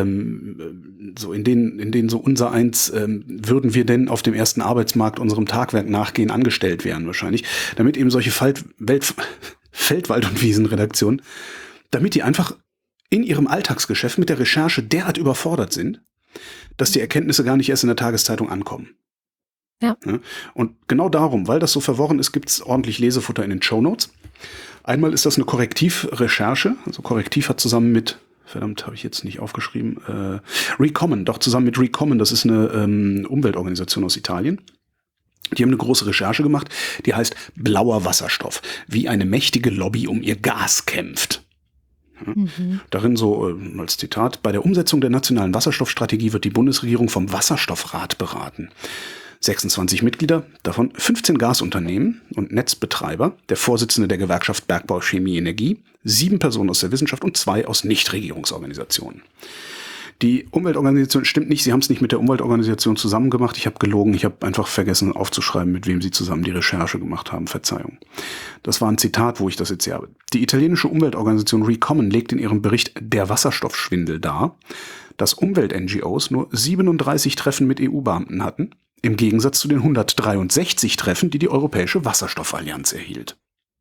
so in denen so unser eins, würden wir denn auf dem ersten Arbeitsmarkt unserem Tagwerk nachgehen, angestellt werden wahrscheinlich, damit eben solche Feld-, Wald- und Wiesenredaktionen, damit die einfach in ihrem Alltagsgeschäft mit der Recherche derart überfordert sind, dass die Erkenntnisse gar nicht erst in der Tageszeitung ankommen. Ja. Und genau darum, weil das so verworren ist, gibt's ordentlich Lesefutter in den Shownotes. Einmal ist das eine Korrektivrecherche. Also Korrektiv hat zusammen mit, verdammt, habe ich jetzt nicht aufgeschrieben, Recommon, zusammen mit Recommon, das ist eine Umweltorganisation aus Italien. Die haben eine große Recherche gemacht, die heißt Blauer Wasserstoff, wie eine mächtige Lobby um ihr Gas kämpft. Darin so als Zitat: Bei der Umsetzung der nationalen Wasserstoffstrategie wird die Bundesregierung vom Wasserstoffrat beraten. 26 Mitglieder, davon 15 Gasunternehmen und Netzbetreiber, der Vorsitzende der Gewerkschaft Bergbau, Chemie, Energie, 7 Personen aus der Wissenschaft und 2 aus Nichtregierungsorganisationen. Die Umweltorganisation stimmt nicht, sie haben es nicht mit der Umweltorganisation zusammen gemacht. Ich habe gelogen, ich habe einfach vergessen aufzuschreiben, mit wem sie zusammen die Recherche gemacht haben. Verzeihung. Das war ein Zitat, wo ich das jetzt hier habe. Die italienische Umweltorganisation Recommon legt in ihrem Bericht Der Wasserstoffschwindel dar, dass Umwelt-NGOs nur 37 Treffen mit EU-Beamten hatten, im Gegensatz zu den 163 Treffen, die Europäische Wasserstoffallianz erhielt.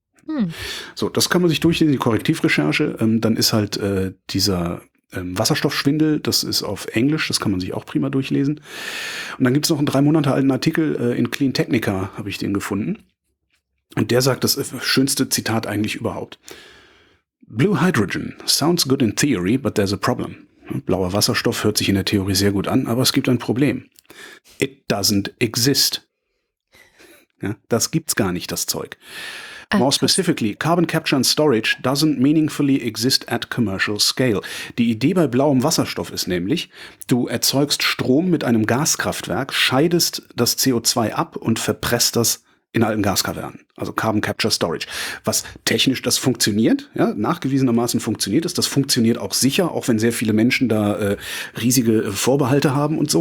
So, das kann man sich durchlesen, die Korrektivrecherche. Dann ist halt dieser Wasserstoffschwindel, das ist auf Englisch, das kann man sich auch prima durchlesen. Und dann gibt es noch einen 3 Monate alten Artikel in Clean Technica, habe ich den gefunden. Und der sagt das schönste Zitat eigentlich überhaupt. Blue hydrogen sounds good in theory, but there's a problem. Blauer Wasserstoff hört sich in der Theorie sehr gut an, aber es gibt ein Problem. It doesn't exist. Ja, das gibt's gar nicht, das Zeug. More specifically, carbon capture and storage doesn't meaningfully exist at commercial scale. Die Idee bei blauem Wasserstoff ist nämlich, du erzeugst Strom mit einem Gaskraftwerk, scheidest das CO2 ab und verpresst das in alten Gaskavernen, also Carbon Capture Storage. Was technisch das funktioniert, ja, nachgewiesenermaßen funktioniert es. Das funktioniert auch sicher, auch wenn sehr viele Menschen da riesige Vorbehalte haben und so.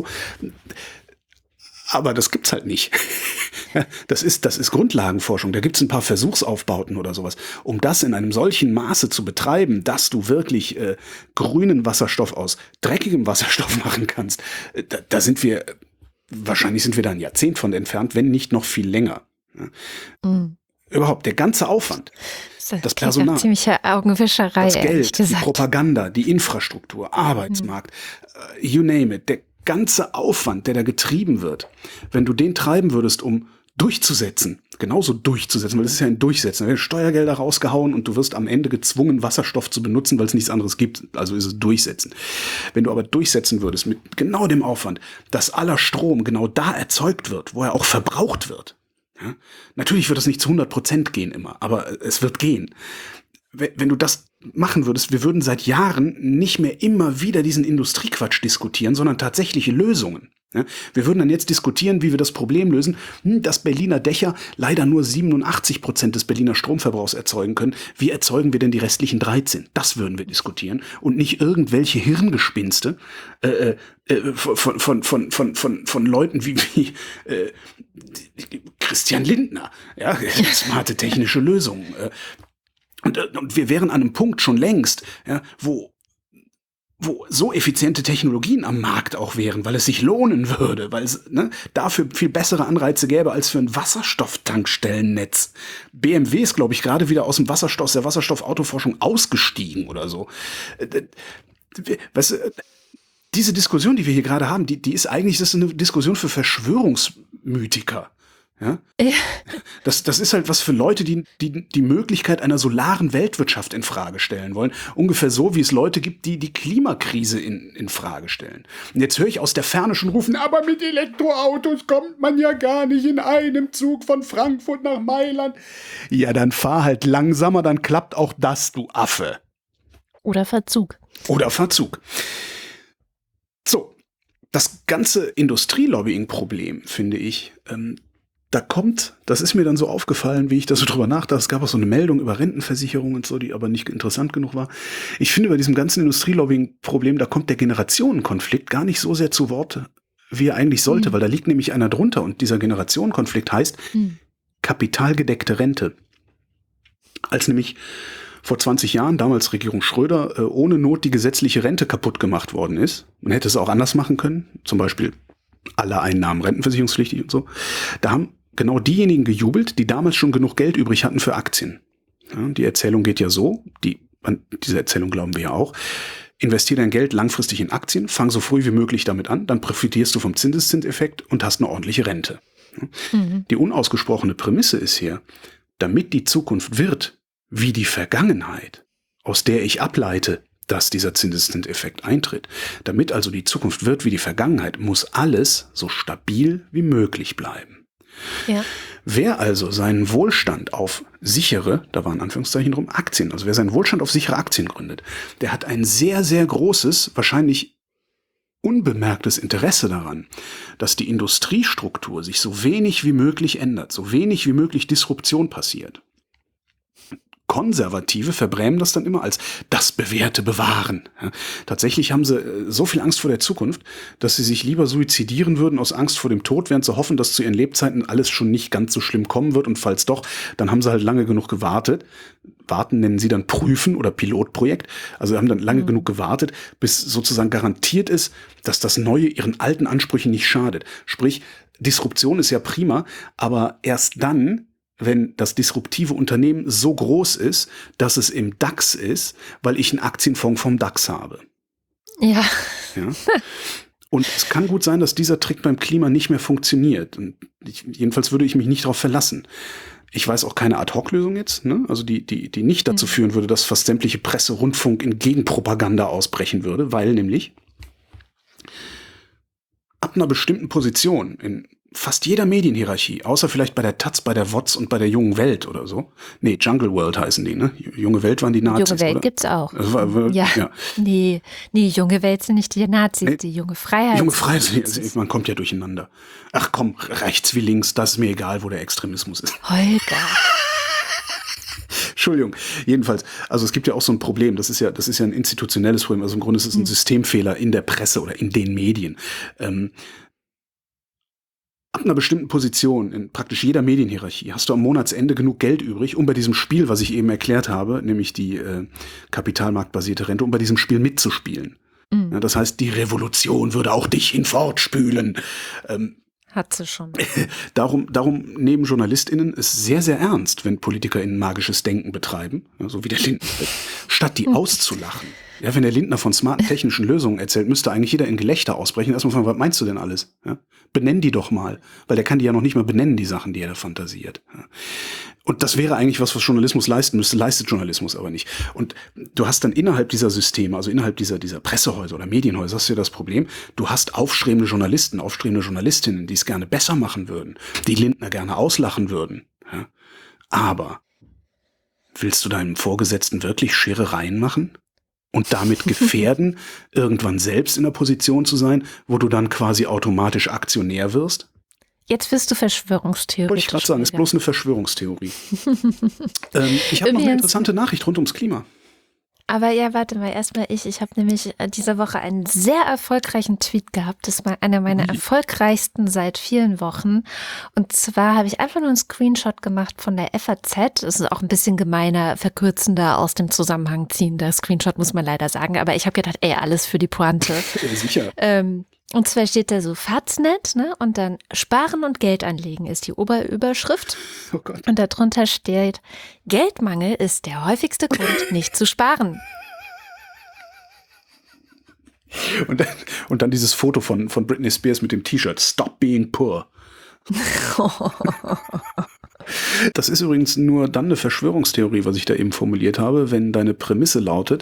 Aber das gibt's halt nicht. Das ist Grundlagenforschung. Da gibt's ein paar Versuchsaufbauten oder sowas. Um das in einem solchen Maße zu betreiben, dass du wirklich grünen Wasserstoff aus dreckigem Wasserstoff machen kannst, wahrscheinlich sind wir da ein Jahrzehnt von entfernt, wenn nicht noch viel länger. Überhaupt, der ganze Aufwand, das Personal, ziemliche Augenwischerei, das Geld, die Propaganda, die Infrastruktur, Arbeitsmarkt, you name it, der ganze Aufwand, der da getrieben wird, wenn du den treiben würdest, um durchzusetzen, genauso durchzusetzen, weil das ist ja ein Durchsetzen, da werden Steuergelder rausgehauen und du wirst am Ende gezwungen, Wasserstoff zu benutzen, weil es nichts anderes gibt, also ist es Durchsetzen. Wenn du aber durchsetzen würdest mit genau dem Aufwand, dass aller Strom genau da erzeugt wird, wo er auch verbraucht wird, ja? Natürlich wird es nicht zu 100% gehen immer, aber es wird gehen. Wenn du das machen würdest, wir würden seit Jahren nicht mehr immer wieder diesen Industriequatsch diskutieren, sondern tatsächliche Lösungen. Ja, wir würden dann jetzt diskutieren, wie wir das Problem lösen, dass Berliner Dächer leider nur 87% des Berliner Stromverbrauchs erzeugen können. Wie erzeugen wir denn die restlichen 13? Das würden wir diskutieren und nicht irgendwelche Hirngespinste von Leuten wie Christian Lindner. Ja, smarte technische Lösungen. Und wir wären an einem Punkt schon längst, ja, wo so effiziente Technologien am Markt auch wären, weil es sich lohnen würde, weil es dafür viel bessere Anreize gäbe als für ein Wasserstofftankstellennetz. BMW ist, glaube ich, gerade wieder aus der Wasserstoffautoforschung ausgestiegen oder so. Weißt du, diese Diskussion, die wir hier gerade haben, das ist eine Diskussion für Verschwörungsmythiker. Ja? Das ist halt was für Leute, die Möglichkeit einer solaren Weltwirtschaft in Frage stellen wollen. Ungefähr so, wie es Leute gibt, die die Klimakrise in Frage stellen. Und jetzt höre ich aus der Ferne schon rufen, aber mit Elektroautos kommt man ja gar nicht in einem Zug von Frankfurt nach Mailand. Ja, dann fahr halt langsamer, dann klappt auch das, du Affe. Oder Verzug. So, das ganze Industrielobbying-Problem, finde ich, das ist mir dann so aufgefallen, wie ich da so drüber nachdachte. Es gab auch so eine Meldung über Rentenversicherung und so, die aber nicht interessant genug war. Ich finde, bei diesem ganzen Industrielobbying-Problem, da kommt der Generationenkonflikt gar nicht so sehr zu Wort, wie er eigentlich sollte, weil da liegt nämlich einer drunter und dieser Generationenkonflikt heißt kapitalgedeckte Rente. Als nämlich vor 20 Jahren, damals Regierung Schröder, ohne Not die gesetzliche Rente kaputt gemacht worden ist, man hätte es auch anders machen können, zum Beispiel alle Einnahmen rentenversicherungspflichtig und so, da haben genau diejenigen gejubelt, die damals schon genug Geld übrig hatten für Aktien. Ja, die Erzählung geht ja so, an diese Erzählung glauben wir ja auch, investiere dein Geld langfristig in Aktien, fang so früh wie möglich damit an, dann profitierst du vom Zinseszinseffekt und hast eine ordentliche Rente. Die unausgesprochene Prämisse ist hier, damit die Zukunft wird wie die Vergangenheit, aus der ich ableite, dass dieser Zinseszinseffekt eintritt. Damit also die Zukunft wird wie die Vergangenheit, muss alles so stabil wie möglich bleiben. Ja. Wer also seinen Wohlstand auf sichere, da war in Anführungszeichen drum, Aktien, also wer seinen Wohlstand auf sichere Aktien gründet, der hat ein sehr, sehr großes, wahrscheinlich unbemerktes Interesse daran, dass die Industriestruktur sich so wenig wie möglich ändert, so wenig wie möglich Disruption passiert. Konservative verbrämen das dann immer als das Bewährte bewahren. Ja, tatsächlich haben sie so viel Angst vor der Zukunft, dass sie sich lieber suizidieren würden aus Angst vor dem Tod, während sie hoffen, dass zu ihren Lebzeiten alles schon nicht ganz so schlimm kommen wird. Und falls doch, dann haben sie halt lange genug gewartet. Warten nennen sie dann Prüfen oder Pilotprojekt. Also haben dann lange genug gewartet, bis sozusagen garantiert ist, dass das Neue ihren alten Ansprüchen nicht schadet. Sprich, Disruption ist ja prima, aber erst dann, wenn das disruptive Unternehmen so groß ist, dass es im DAX ist, weil ich einen Aktienfonds vom DAX habe. Ja. Und es kann gut sein, dass dieser Trick beim Klima nicht mehr funktioniert. Und jedenfalls würde ich mich nicht darauf verlassen. Ich weiß auch keine Ad-Hoc-Lösung jetzt, ne? Also die nicht dazu führen würde, dass fast sämtliche Presse, Rundfunk in Gegenpropaganda ausbrechen würde, weil nämlich ab einer bestimmten Position in fast jeder Medienhierarchie, außer vielleicht bei der Taz, bei der WOZ und bei der Jungen Welt oder so. Nee, Jungle World heißen die, ne? Junge Welt waren die Nazis, Junge Welt oder? gibt's auch. Ja. Nee, Junge Welt sind nicht die Nazis, die Junge Freiheit. Junge Freiheit, also man kommt ja durcheinander. Ach komm, rechts wie links, das ist mir egal, wo der Extremismus ist. Holger. Entschuldigung. Jedenfalls, also es gibt ja auch so ein Problem, das ist ja ein institutionelles Problem, also im Grunde ist es ein Systemfehler in der Presse oder in den Medien. Ab einer bestimmten Position in praktisch jeder Medienhierarchie hast du am Monatsende genug Geld übrig, um bei diesem Spiel, was ich eben erklärt habe, nämlich die kapitalmarktbasierte Rente, um bei diesem Spiel mitzuspielen. Ja, das heißt, die Revolution würde auch dich hinfortspülen. Hat sie schon. Darum nehmen JournalistInnen es sehr, sehr ernst, wenn PolitikerInnen magisches Denken betreiben, ja, so wie der Lindner, statt die auszulachen. Ja, wenn der Lindner von smarten technischen Lösungen erzählt, müsste eigentlich jeder in Gelächter ausbrechen. Erstmal fragen, was meinst du denn alles? Ja? Benenn die doch mal. Weil der kann die ja noch nicht mal benennen, die Sachen, die er da fantasiert. Ja? Und das wäre eigentlich was Journalismus leisten müsste, leistet Journalismus aber nicht. Und du hast dann innerhalb dieser Systeme, also innerhalb dieser Pressehäuser oder Medienhäuser, hast du ja das Problem, du hast aufstrebende Journalisten, aufstrebende Journalistinnen, die es gerne besser machen würden, die Lindner gerne auslachen würden. Ja? Aber willst du deinem Vorgesetzten wirklich Scherereien machen? Und damit gefährden, irgendwann selbst in der Position zu sein, wo du dann quasi automatisch Aktionär wirst? Jetzt wirst du Verschwörungstheoretisch. Wollte ich gerade sagen, ist bloß eine Verschwörungstheorie. Ich habe noch eine interessante Nachricht rund ums Klima. Aber ja, warte mal, erstmal ich habe nämlich diese Woche einen sehr erfolgreichen Tweet gehabt. Das war einer meiner erfolgreichsten seit vielen Wochen. Und zwar habe ich einfach nur einen Screenshot gemacht von der FAZ. Das ist auch ein bisschen gemeiner, verkürzender, aus dem Zusammenhang ziehender Screenshot, muss man leider sagen. Aber ich habe gedacht, alles für die Pointe. Ja, sicher. Und zwar steht da so Faznet, ne? Und dann Sparen und Geld anlegen ist die Oberüberschrift. Oh Gott. Und darunter steht, Geldmangel ist der häufigste Grund, nicht zu sparen. Und dann dieses Foto von Britney Spears mit dem T-Shirt, Stop being poor. Das ist übrigens nur dann eine Verschwörungstheorie, was ich da eben formuliert habe, wenn deine Prämisse lautet,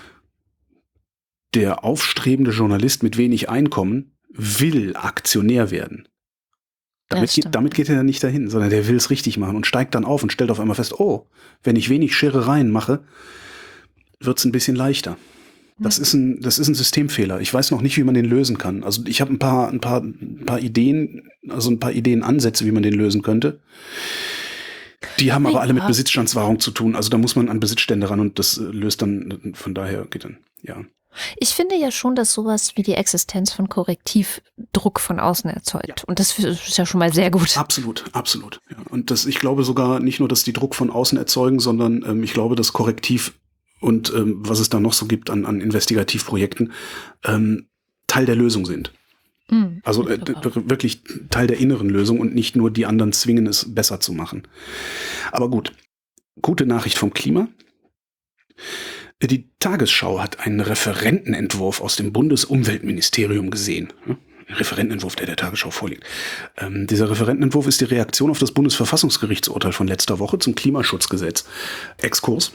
der aufstrebende Journalist mit wenig Einkommen will Aktionär werden. Damit geht er ja nicht dahin, sondern der will es richtig machen und steigt dann auf und stellt auf einmal fest, oh, wenn ich wenig Scherereien mache, wird es ein bisschen leichter. Das ist ein Systemfehler. Ich weiß noch nicht, wie man den lösen kann. Also ich habe ein paar Ideen, also ein paar Ideenansätze, wie man den lösen könnte. Die haben aber alle mit Besitzstandswahrung zu tun. Also da muss man an Besitzstände ran und das löst dann, von daher geht dann, ja. Ich finde ja schon, dass sowas wie die Existenz von Korrektivdruck von außen erzeugt. Ja. Und das ist ja schon mal sehr gut. Absolut. Ja. Und ich glaube sogar nicht nur, dass die Druck von außen erzeugen, sondern ich glaube, dass Korrektiv und was es da noch so gibt an Investigativprojekten Teil der Lösung sind. Also wirklich Teil der inneren Lösung und nicht nur die anderen zwingen, es besser zu machen. Aber gut, gute Nachricht vom Klima. Die Tagesschau hat einen Referentenentwurf aus dem Bundesumweltministerium gesehen. Ein Referentenentwurf, der Tagesschau vorliegt. Dieser Referentenentwurf ist die Reaktion auf das Bundesverfassungsgerichtsurteil von letzter Woche zum Klimaschutzgesetz. Exkurs.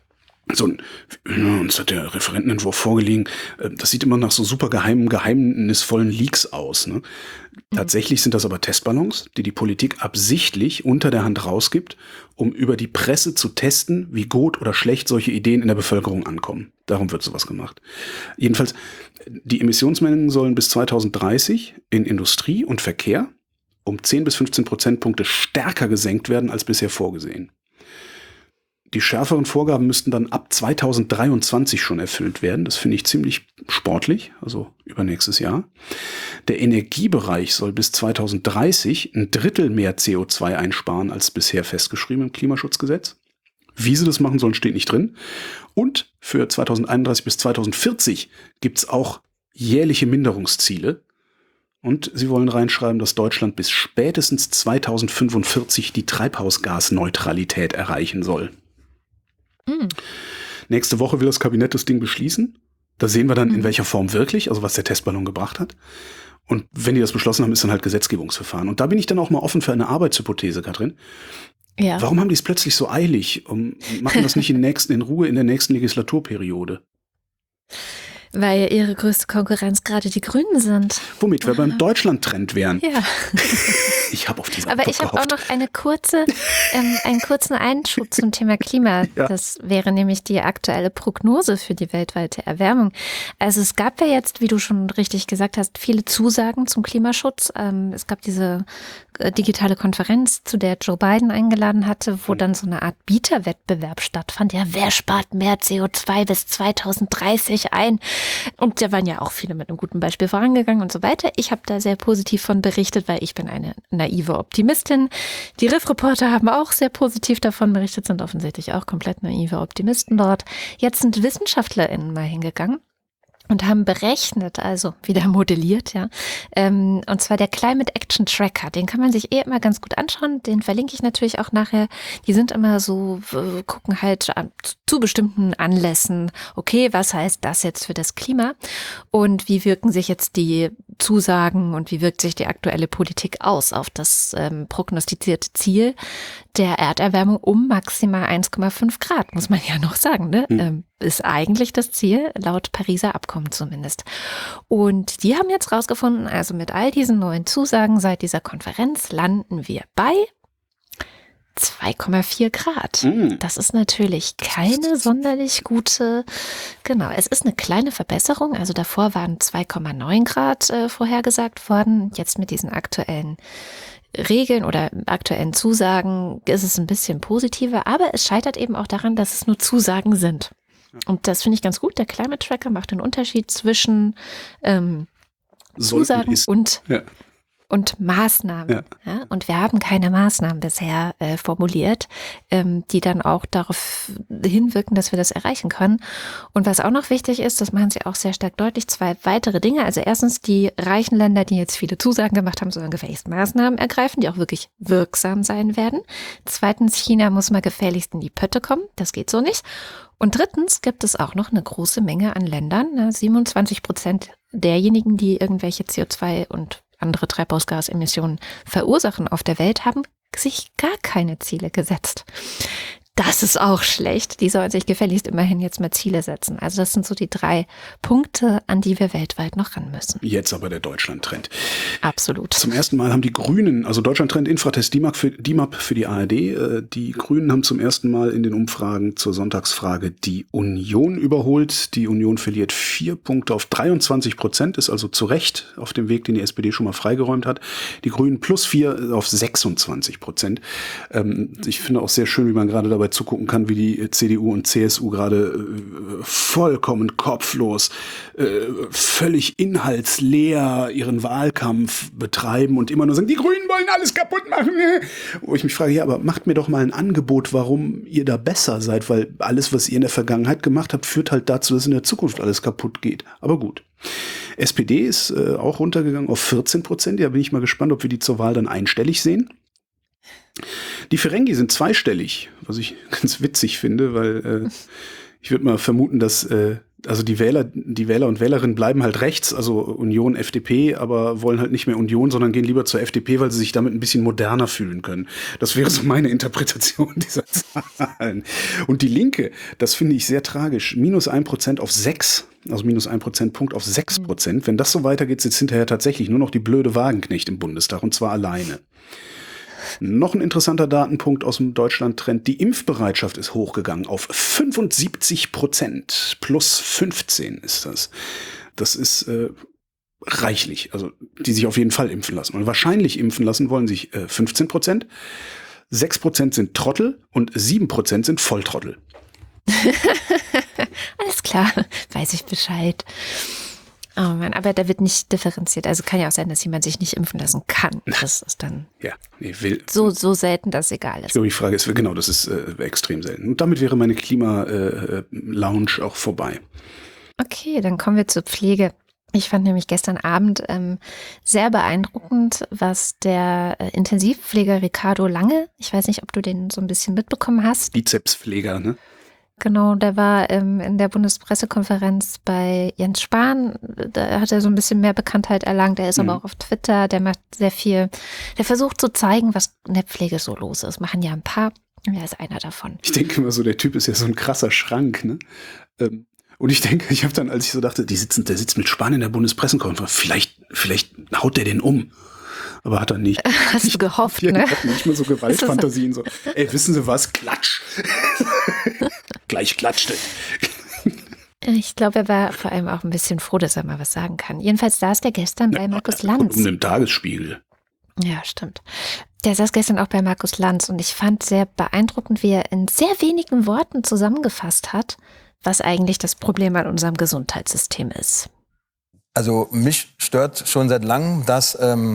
Uns hat der Referentenentwurf vorgelegen. Das sieht immer nach so super geheimnisvollen Leaks aus. Ne? Tatsächlich sind das aber Testballons, die Politik absichtlich unter der Hand rausgibt, um über die Presse zu testen, wie gut oder schlecht solche Ideen in der Bevölkerung ankommen. Darum wird sowas gemacht. Jedenfalls, die Emissionsmengen sollen bis 2030 in Industrie und Verkehr um 10 bis 15 Prozentpunkte stärker gesenkt werden als bisher vorgesehen. Die schärferen Vorgaben müssten dann ab 2023 schon erfüllt werden. Das finde ich ziemlich sportlich, also übernächstes Jahr. Der Energiebereich soll bis 2030 ein Drittel mehr CO2 einsparen als bisher festgeschrieben im Klimaschutzgesetz. Wie sie das machen sollen, steht nicht drin. Und für 2031 bis 2040 gibt es auch jährliche Minderungsziele. Und sie wollen reinschreiben, dass Deutschland bis spätestens 2045 die Treibhausgasneutralität erreichen soll. Nächste Woche will das Kabinett das Ding beschließen. Da sehen wir dann, in welcher Form wirklich, also was der Testballon gebracht hat. Und wenn die das beschlossen haben, ist dann halt Gesetzgebungsverfahren. Und da bin ich dann auch mal offen für eine Arbeitshypothese, Katrin. Ja. Warum haben die es plötzlich so eilig? Machen das nicht in Ruhe in der nächsten Legislaturperiode? Weil ihre größte Konkurrenz gerade die Grünen sind. Womit wir beim Deutschland-Trend wären. Ja. Ich habe auf diese Aber ich habe auch noch einen kurzen Einschub zum Thema Klima. Ja. Das wäre nämlich die aktuelle Prognose für die weltweite Erwärmung. Also es gab ja jetzt, wie du schon richtig gesagt hast, viele Zusagen zum Klimaschutz. Es gab diese digitale Konferenz, zu der Joe Biden eingeladen hatte, wo dann so eine Art Bieterwettbewerb stattfand. Ja, wer spart mehr CO2 bis 2030 ein? Und da waren ja auch viele mit einem guten Beispiel vorangegangen und so weiter. Ich habe da sehr positiv von berichtet, weil ich bin eine naive Optimistin. Die Riff-Reporter haben auch sehr positiv davon berichtet, sind offensichtlich auch komplett naive Optimisten dort. Jetzt sind WissenschaftlerInnen mal hingegangen und haben berechnet, also wieder modelliert, ja. Und zwar der Climate Action Tracker, den kann man sich immer ganz gut anschauen, den verlinke ich natürlich auch nachher. Die sind immer so, gucken halt zu bestimmten Anlässen, okay, was heißt das jetzt für das Klima und wie wirken sich jetzt die Zusagen und wie wirkt sich die aktuelle Politik aus auf das prognostizierte Ziel der Erderwärmung um maximal 1,5 Grad, muss man ja noch sagen, ne? Ist eigentlich das Ziel, laut Pariser Abkommen zumindest. Und die haben jetzt rausgefunden, also mit all diesen neuen Zusagen seit dieser Konferenz landen wir bei 2,4 Grad. Das ist natürlich keine sonderlich gute, genau, es ist eine kleine Verbesserung, also davor waren 2,9 Grad vorhergesagt worden, jetzt mit diesen aktuellen Regeln oder aktuellen Zusagen ist es ein bisschen positiver, aber es scheitert eben auch daran, dass es nur Zusagen sind. Und das finde ich ganz gut. Der Climate Tracker macht den Unterschied zwischen Zusagen und Maßnahmen. Ja. Ja, und wir haben keine Maßnahmen bisher formuliert, die dann auch darauf hinwirken, dass wir das erreichen können. Und was auch noch wichtig ist, das machen sie auch sehr stark deutlich, 2 weitere Dinge. Also erstens, die reichen Länder, die jetzt viele Zusagen gemacht haben, sollen gefälligst Maßnahmen ergreifen, die auch wirklich wirksam sein werden. Zweitens, China muss mal gefälligst in die Pötte kommen. Das geht so nicht. Und drittens gibt es auch noch eine große Menge an Ländern, 27% derjenigen, die irgendwelche CO2 und andere Treibhausgasemissionen verursachen auf der Welt, haben sich gar keine Ziele gesetzt. Das ist auch schlecht. Die sollen sich gefälligst immerhin jetzt mal Ziele setzen. Also das sind so die 3 Punkte, an die wir weltweit noch ran müssen. Jetzt aber der Deutschland-Trend. Absolut. Zum ersten Mal haben die Grünen, also Deutschland-Trend Infratest DIMAP für die ARD, die Grünen haben zum ersten Mal in den Umfragen zur Sonntagsfrage die Union überholt. Die Union verliert 4 Punkte auf 23%, ist also zu Recht auf dem Weg, den die SPD schon mal freigeräumt hat. Die Grünen +4 auf 26%. Ich finde auch sehr schön, wie man gerade dabei zugucken kann, wie die CDU und CSU gerade vollkommen kopflos, völlig inhaltsleer ihren Wahlkampf betreiben und immer nur sagen, die Grünen wollen alles kaputt machen. Wo ich mich frage, ja, aber macht mir doch mal ein Angebot, warum ihr da besser seid, weil alles, was ihr in der Vergangenheit gemacht habt, führt halt dazu, dass in der Zukunft alles kaputt geht. Aber gut. SPD ist auch runtergegangen auf 14%. Ja, bin ich mal gespannt, ob wir die zur Wahl dann einstellig sehen. Die Ferengi sind zweistellig, was ich ganz witzig finde, weil ich würde mal vermuten, dass also die Wähler und Wählerinnen bleiben halt rechts, also Union, FDP, aber wollen halt nicht mehr Union, sondern gehen lieber zur FDP, weil sie sich damit ein bisschen moderner fühlen können. Das wäre so meine Interpretation dieser Zahlen. Und die Linke, das finde ich sehr tragisch, -1% auf 6, also -1 Prozentpunkt auf 6%. Wenn das so weitergeht, sitzt hinterher tatsächlich nur noch die blöde Wagenknecht im Bundestag, und zwar alleine. Noch ein interessanter Datenpunkt aus dem Deutschland-Trend. Die Impfbereitschaft ist hochgegangen auf 75%. +15 ist das. Das ist reichlich. Also die sich auf jeden Fall impfen lassen. Und wahrscheinlich impfen lassen wollen sich 15%. 6% sind Trottel und 7% sind Volltrottel. Alles klar, weiß ich Bescheid. Oh Mann, aber da wird nicht differenziert. Also kann ja auch sein, dass jemand sich nicht impfen lassen kann. Das ist dann so selten, dass es egal ist. Ich glaube, die Frage ist, genau, das ist extrem selten. Und damit wäre meine Klima-Lounge auch vorbei. Okay, dann kommen wir zur Pflege. Ich fand nämlich gestern Abend sehr beeindruckend, was der Intensivpfleger Ricardo Lange, ich weiß nicht, ob du den so ein bisschen mitbekommen hast. Bizepspfleger, ne? Genau, der war in der Bundespressekonferenz bei Jens Spahn. Da hat er so ein bisschen mehr Bekanntheit erlangt. Er ist aber auch auf Twitter. Der macht sehr viel. Der versucht zu zeigen, was in der Pflege so los ist. Machen ja ein paar. Und er ist einer davon. Ich denke immer so, der Typ ist ja so ein krasser Schrank, ne? Und ich denke, ich habe dann, als ich so dachte, der sitzt mit Spahn in der Bundespressekonferenz, vielleicht haut der den um. Aber hat er nicht. Hast du gehofft, ne? Ich habe manchmal so Gewaltfantasien, so, ey, wissen Sie was? Klatsch. Gleich klatschte. Ich glaube, er war vor allem auch ein bisschen froh, dass er mal was sagen kann. Jedenfalls saß der gestern bei Markus Lanz. Im Tagesspiegel. Ja, stimmt. Der saß gestern auch bei Markus Lanz und ich fand sehr beeindruckend, wie er in sehr wenigen Worten zusammengefasst hat, was eigentlich das Problem an unserem Gesundheitssystem ist. Also mich stört schon seit langem, dass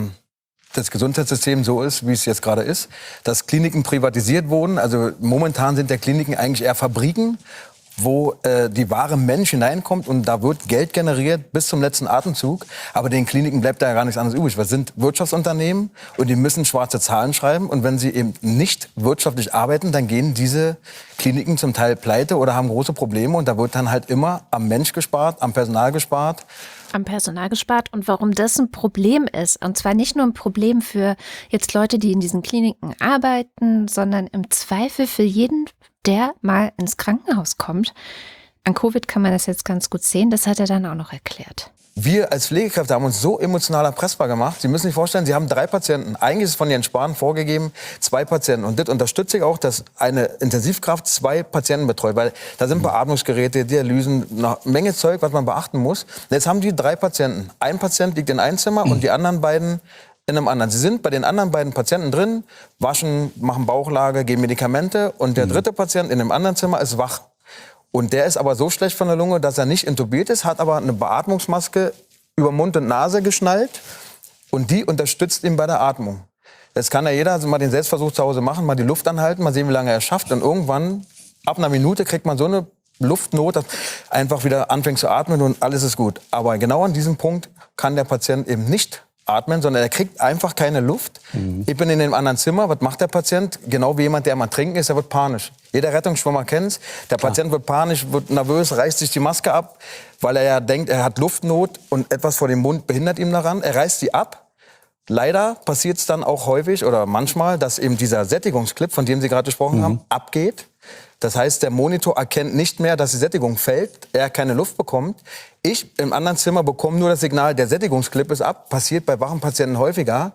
das Gesundheitssystem so ist, wie es jetzt gerade ist, dass Kliniken privatisiert wurden. Also momentan sind der Kliniken eigentlich eher Fabriken, wo die wahre Mensch hineinkommt und da wird Geld generiert bis zum letzten Atemzug. Aber den Kliniken bleibt da ja gar nichts anderes übrig. Wir sind Wirtschaftsunternehmen und die müssen schwarze Zahlen schreiben. Und wenn sie eben nicht wirtschaftlich arbeiten, dann gehen diese Kliniken zum Teil pleite oder haben große Probleme. Und da wird dann halt immer am Mensch gespart, am Personal gespart. Am Personal gespart und warum das ein Problem ist. Und zwar nicht nur ein Problem für jetzt Leute, die in diesen Kliniken arbeiten, sondern im Zweifel für jeden, der mal ins Krankenhaus kommt. An Covid kann man das jetzt ganz gut sehen. Das hat er dann auch noch erklärt. Wir als Pflegekräfte haben uns so emotional erpressbar gemacht. Sie müssen sich vorstellen, Sie haben 3 Patienten. Eigentlich ist es von Jens Spahn vorgegeben, 2 Patienten. Und das unterstütze ich auch, dass eine Intensivkraft 2 Patienten betreut. Weil da sind Beatmungsgeräte, Dialysen, eine Menge Zeug, was man beachten muss. Und jetzt haben die 3 Patienten. Ein Patient liegt in einem Zimmer und die anderen beiden in einem anderen. Sie sind bei den anderen beiden Patienten drin, waschen, machen Bauchlage, geben Medikamente. Und der dritte Patient in einem anderen Zimmer ist wach. Und der ist aber so schlecht von der Lunge, dass er nicht intubiert ist, hat aber eine Beatmungsmaske über Mund und Nase geschnallt und die unterstützt ihn bei der Atmung. Jetzt kann ja jeder also mal den Selbstversuch zu Hause machen, mal die Luft anhalten, mal sehen, wie lange er schafft. Und irgendwann, ab einer Minute, kriegt man so eine Luftnot, dass einfach wieder anfängt zu atmen und alles ist gut. Aber genau an diesem Punkt kann der Patient eben nicht atmen, sondern er kriegt einfach keine Luft. Ich bin in einem anderen Zimmer. Was macht der Patient? Genau wie jemand, der am Trinken ist, er wird panisch. Jeder Rettungsschwimmer kennt's. Der Patient wird panisch, wird nervös, reißt sich die Maske ab, weil er ja denkt, er hat Luftnot und etwas vor dem Mund behindert ihn daran. Er reißt sie ab. Leider passiert es dann auch häufig oder manchmal, dass eben dieser Sättigungsclip, von dem Sie gerade gesprochen haben, abgeht. Das heißt, der Monitor erkennt nicht mehr, dass die Sättigung fällt, er keine Luft bekommt. Ich im anderen Zimmer bekomme nur das Signal, der Sättigungsclip ist ab. Passiert bei wachen Patienten häufiger.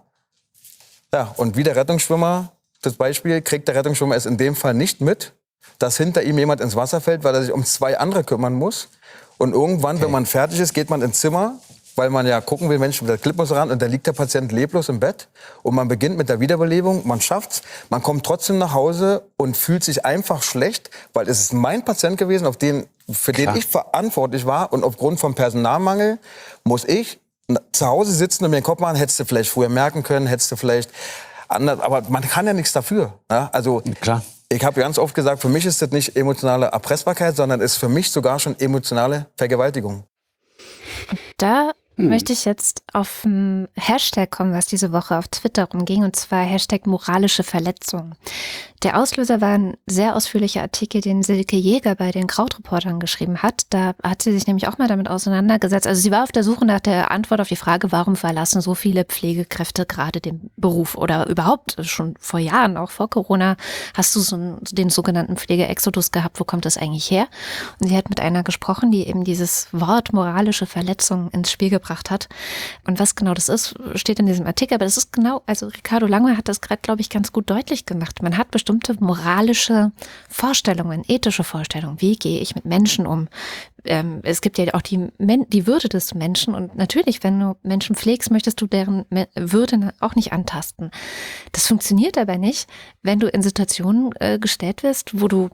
Ja, und wie der Rettungsschwimmer, das Beispiel, kriegt der Rettungsschwimmer es in dem Fall nicht mit, dass hinter ihm jemand ins Wasser fällt, weil er sich um 2 andere kümmern muss. Und irgendwann, wenn man fertig ist, geht man ins Zimmer, weil man ja gucken will, Mensch, der Clip muss ran und da liegt der Patient leblos im Bett und man beginnt mit der Wiederbelebung, man schafft's, man kommt trotzdem nach Hause und fühlt sich einfach schlecht, weil es ist mein Patient gewesen, für den ich verantwortlich war und aufgrund vom Personalmangel muss ich zu Hause sitzen und mir den Kopf machen, hättest du vielleicht früher merken können, hättest du vielleicht anders, aber man kann ja nichts dafür. Ja? Also klar. Ich habe ganz oft gesagt, für mich ist das nicht emotionale Erpressbarkeit, sondern ist für mich sogar schon emotionale Vergewaltigung. Da möchte ich jetzt auf ein Hashtag kommen, was diese Woche auf Twitter rumging, und zwar Hashtag moralische Verletzung. Der Auslöser war ein sehr ausführlicher Artikel, den Silke Jäger bei den Krautreportern geschrieben hat. Da hat sie sich nämlich auch mal damit auseinandergesetzt. Also sie war auf der Suche nach der Antwort auf die Frage, warum verlassen so viele Pflegekräfte gerade den Beruf oder überhaupt schon vor Jahren, auch vor Corona, hast du den sogenannten Pflegeexodus gehabt. Wo kommt das eigentlich her? Und sie hat mit einer gesprochen, die eben dieses Wort moralische Verletzung ins Spiel gebracht hat. Und was genau das ist, steht in diesem Artikel. Aber das ist genau, also Ricardo Lange hat das gerade, glaube ich, ganz gut deutlich gemacht. Man hat bestimmte moralische Vorstellungen, ethische Vorstellungen. Wie gehe ich mit Menschen um? Es gibt ja auch die Würde des Menschen. Und natürlich, wenn du Menschen pflegst, möchtest du deren Würde auch nicht antasten. Das funktioniert aber nicht, wenn du in Situationen gestellt wirst, wo du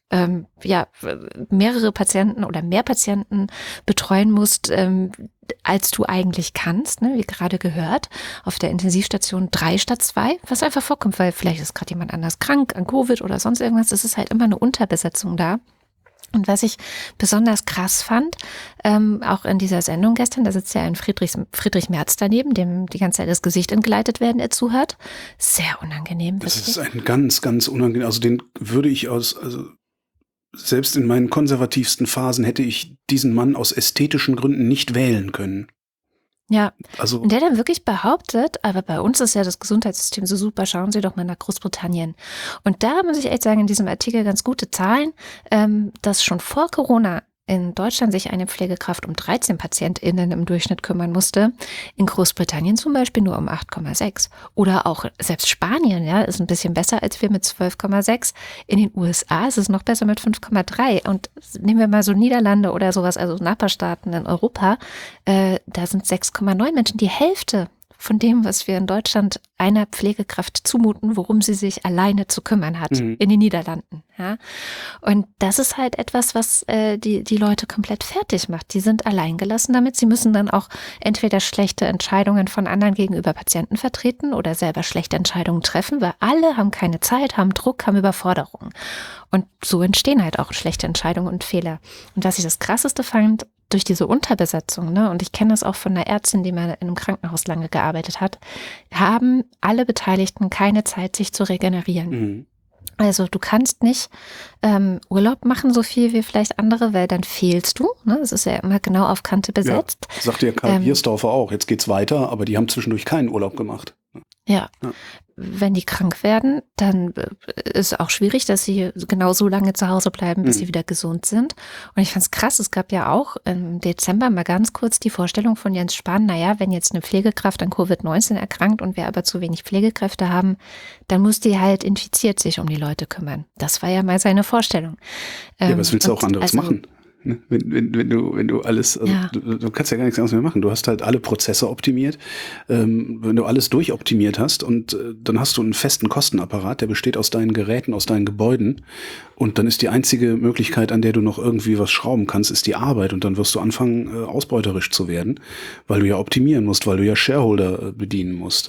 mehrere Patienten oder mehr Patienten betreuen musst, als du eigentlich kannst, ne? Wie gerade gehört, auf der Intensivstation 3 statt 2, was einfach vorkommt, weil vielleicht ist gerade jemand anders krank an Covid oder sonst irgendwas, es ist halt immer eine Unterbesetzung da. Und was ich besonders krass fand, auch in dieser Sendung gestern, da sitzt ja ein Friedrich Merz daneben, dem die ganze Zeit das Gesicht entgleitet werden, er zuhört. Sehr unangenehm. Das ist ein ganz, ganz unangenehm, also den würde ich selbst in meinen konservativsten Phasen hätte ich diesen Mann aus ästhetischen Gründen nicht wählen können. Ja, also, und der dann wirklich behauptet, aber bei uns ist ja das Gesundheitssystem so super, schauen Sie doch mal nach Großbritannien. Und da muss ich echt sagen, in diesem Artikel ganz gute Zahlen, dass schon vor Corona in Deutschland sich eine Pflegekraft um 13 PatientInnen im Durchschnitt kümmern musste, in Großbritannien zum Beispiel nur um 8,6. Oder auch selbst Spanien, ja, ist ein bisschen besser als wir mit 12,6. In den USA ist es noch besser mit 5,3. Und nehmen wir mal so Niederlande oder sowas, also Nachbarstaaten in Europa, da sind 6,9 Menschen, die Hälfte von dem, was wir in Deutschland einer Pflegekraft zumuten, worum sie sich alleine zu kümmern hat, in den Niederlanden. Ja? Und das ist halt etwas, was die Leute komplett fertig macht. Die sind alleingelassen damit. Sie müssen dann auch entweder schlechte Entscheidungen von anderen gegenüber Patienten vertreten oder selber schlechte Entscheidungen treffen, weil alle haben keine Zeit, haben Druck, haben Überforderungen. Und so entstehen halt auch schlechte Entscheidungen und Fehler. Und was ich das Krasseste fand, durch diese Unterbesetzung, ne, und ich kenne das auch von einer Ärztin, die mal in einem Krankenhaus lange gearbeitet hat, haben alle Beteiligten keine Zeit, sich zu regenerieren. Also du kannst nicht Urlaub machen, so viel wie vielleicht andere, weil dann fehlst du. Ne? Es ist ja immer genau auf Kante besetzt. Ja, sagt ja Karl Biersdorfer auch. Jetzt geht's weiter, aber die haben zwischendurch keinen Urlaub gemacht. Ja. Wenn die krank werden, dann ist auch schwierig, dass sie genau so lange zu Hause bleiben, bis sie wieder gesund sind. Und ich fand es krass, es gab ja auch im Dezember mal ganz kurz die Vorstellung von Jens Spahn, naja, wenn jetzt eine Pflegekraft an Covid-19 erkrankt und wir aber zu wenig Pflegekräfte haben, dann muss die halt infiziert sich um die Leute kümmern. Das war ja mal seine Vorstellung. Ja, was willst du auch anderes machen? Wenn du alles, also du kannst ja gar nichts anderes mehr machen. Du hast halt alle Prozesse optimiert. Wenn du alles durchoptimiert hast und dann hast du einen festen Kostenapparat, der besteht aus deinen Geräten, aus deinen Gebäuden. Und dann ist die einzige Möglichkeit, an der du noch irgendwie was schrauben kannst, ist die Arbeit. Und dann wirst du anfangen, ausbeuterisch zu werden, weil du ja optimieren musst, weil du ja Shareholder bedienen musst.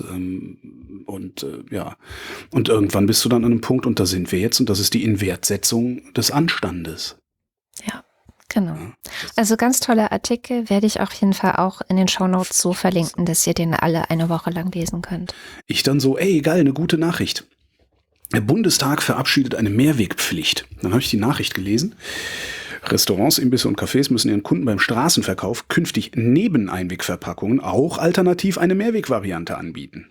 Und irgendwann bist du dann an einem Punkt, und da sind wir jetzt, und das ist die Inwertsetzung des Anstandes. Ja. Genau. Also ganz toller Artikel, werde ich auf jeden Fall auch in den Shownotes so verlinken, dass ihr den alle eine Woche lang lesen könnt. Ich dann so, ey, geil, eine gute Nachricht. Der Bundestag verabschiedet eine Mehrwegpflicht. Dann habe ich die Nachricht gelesen. Restaurants, Imbisse und Cafés müssen ihren Kunden beim Straßenverkauf künftig neben Einwegverpackungen auch alternativ eine Mehrwegvariante anbieten.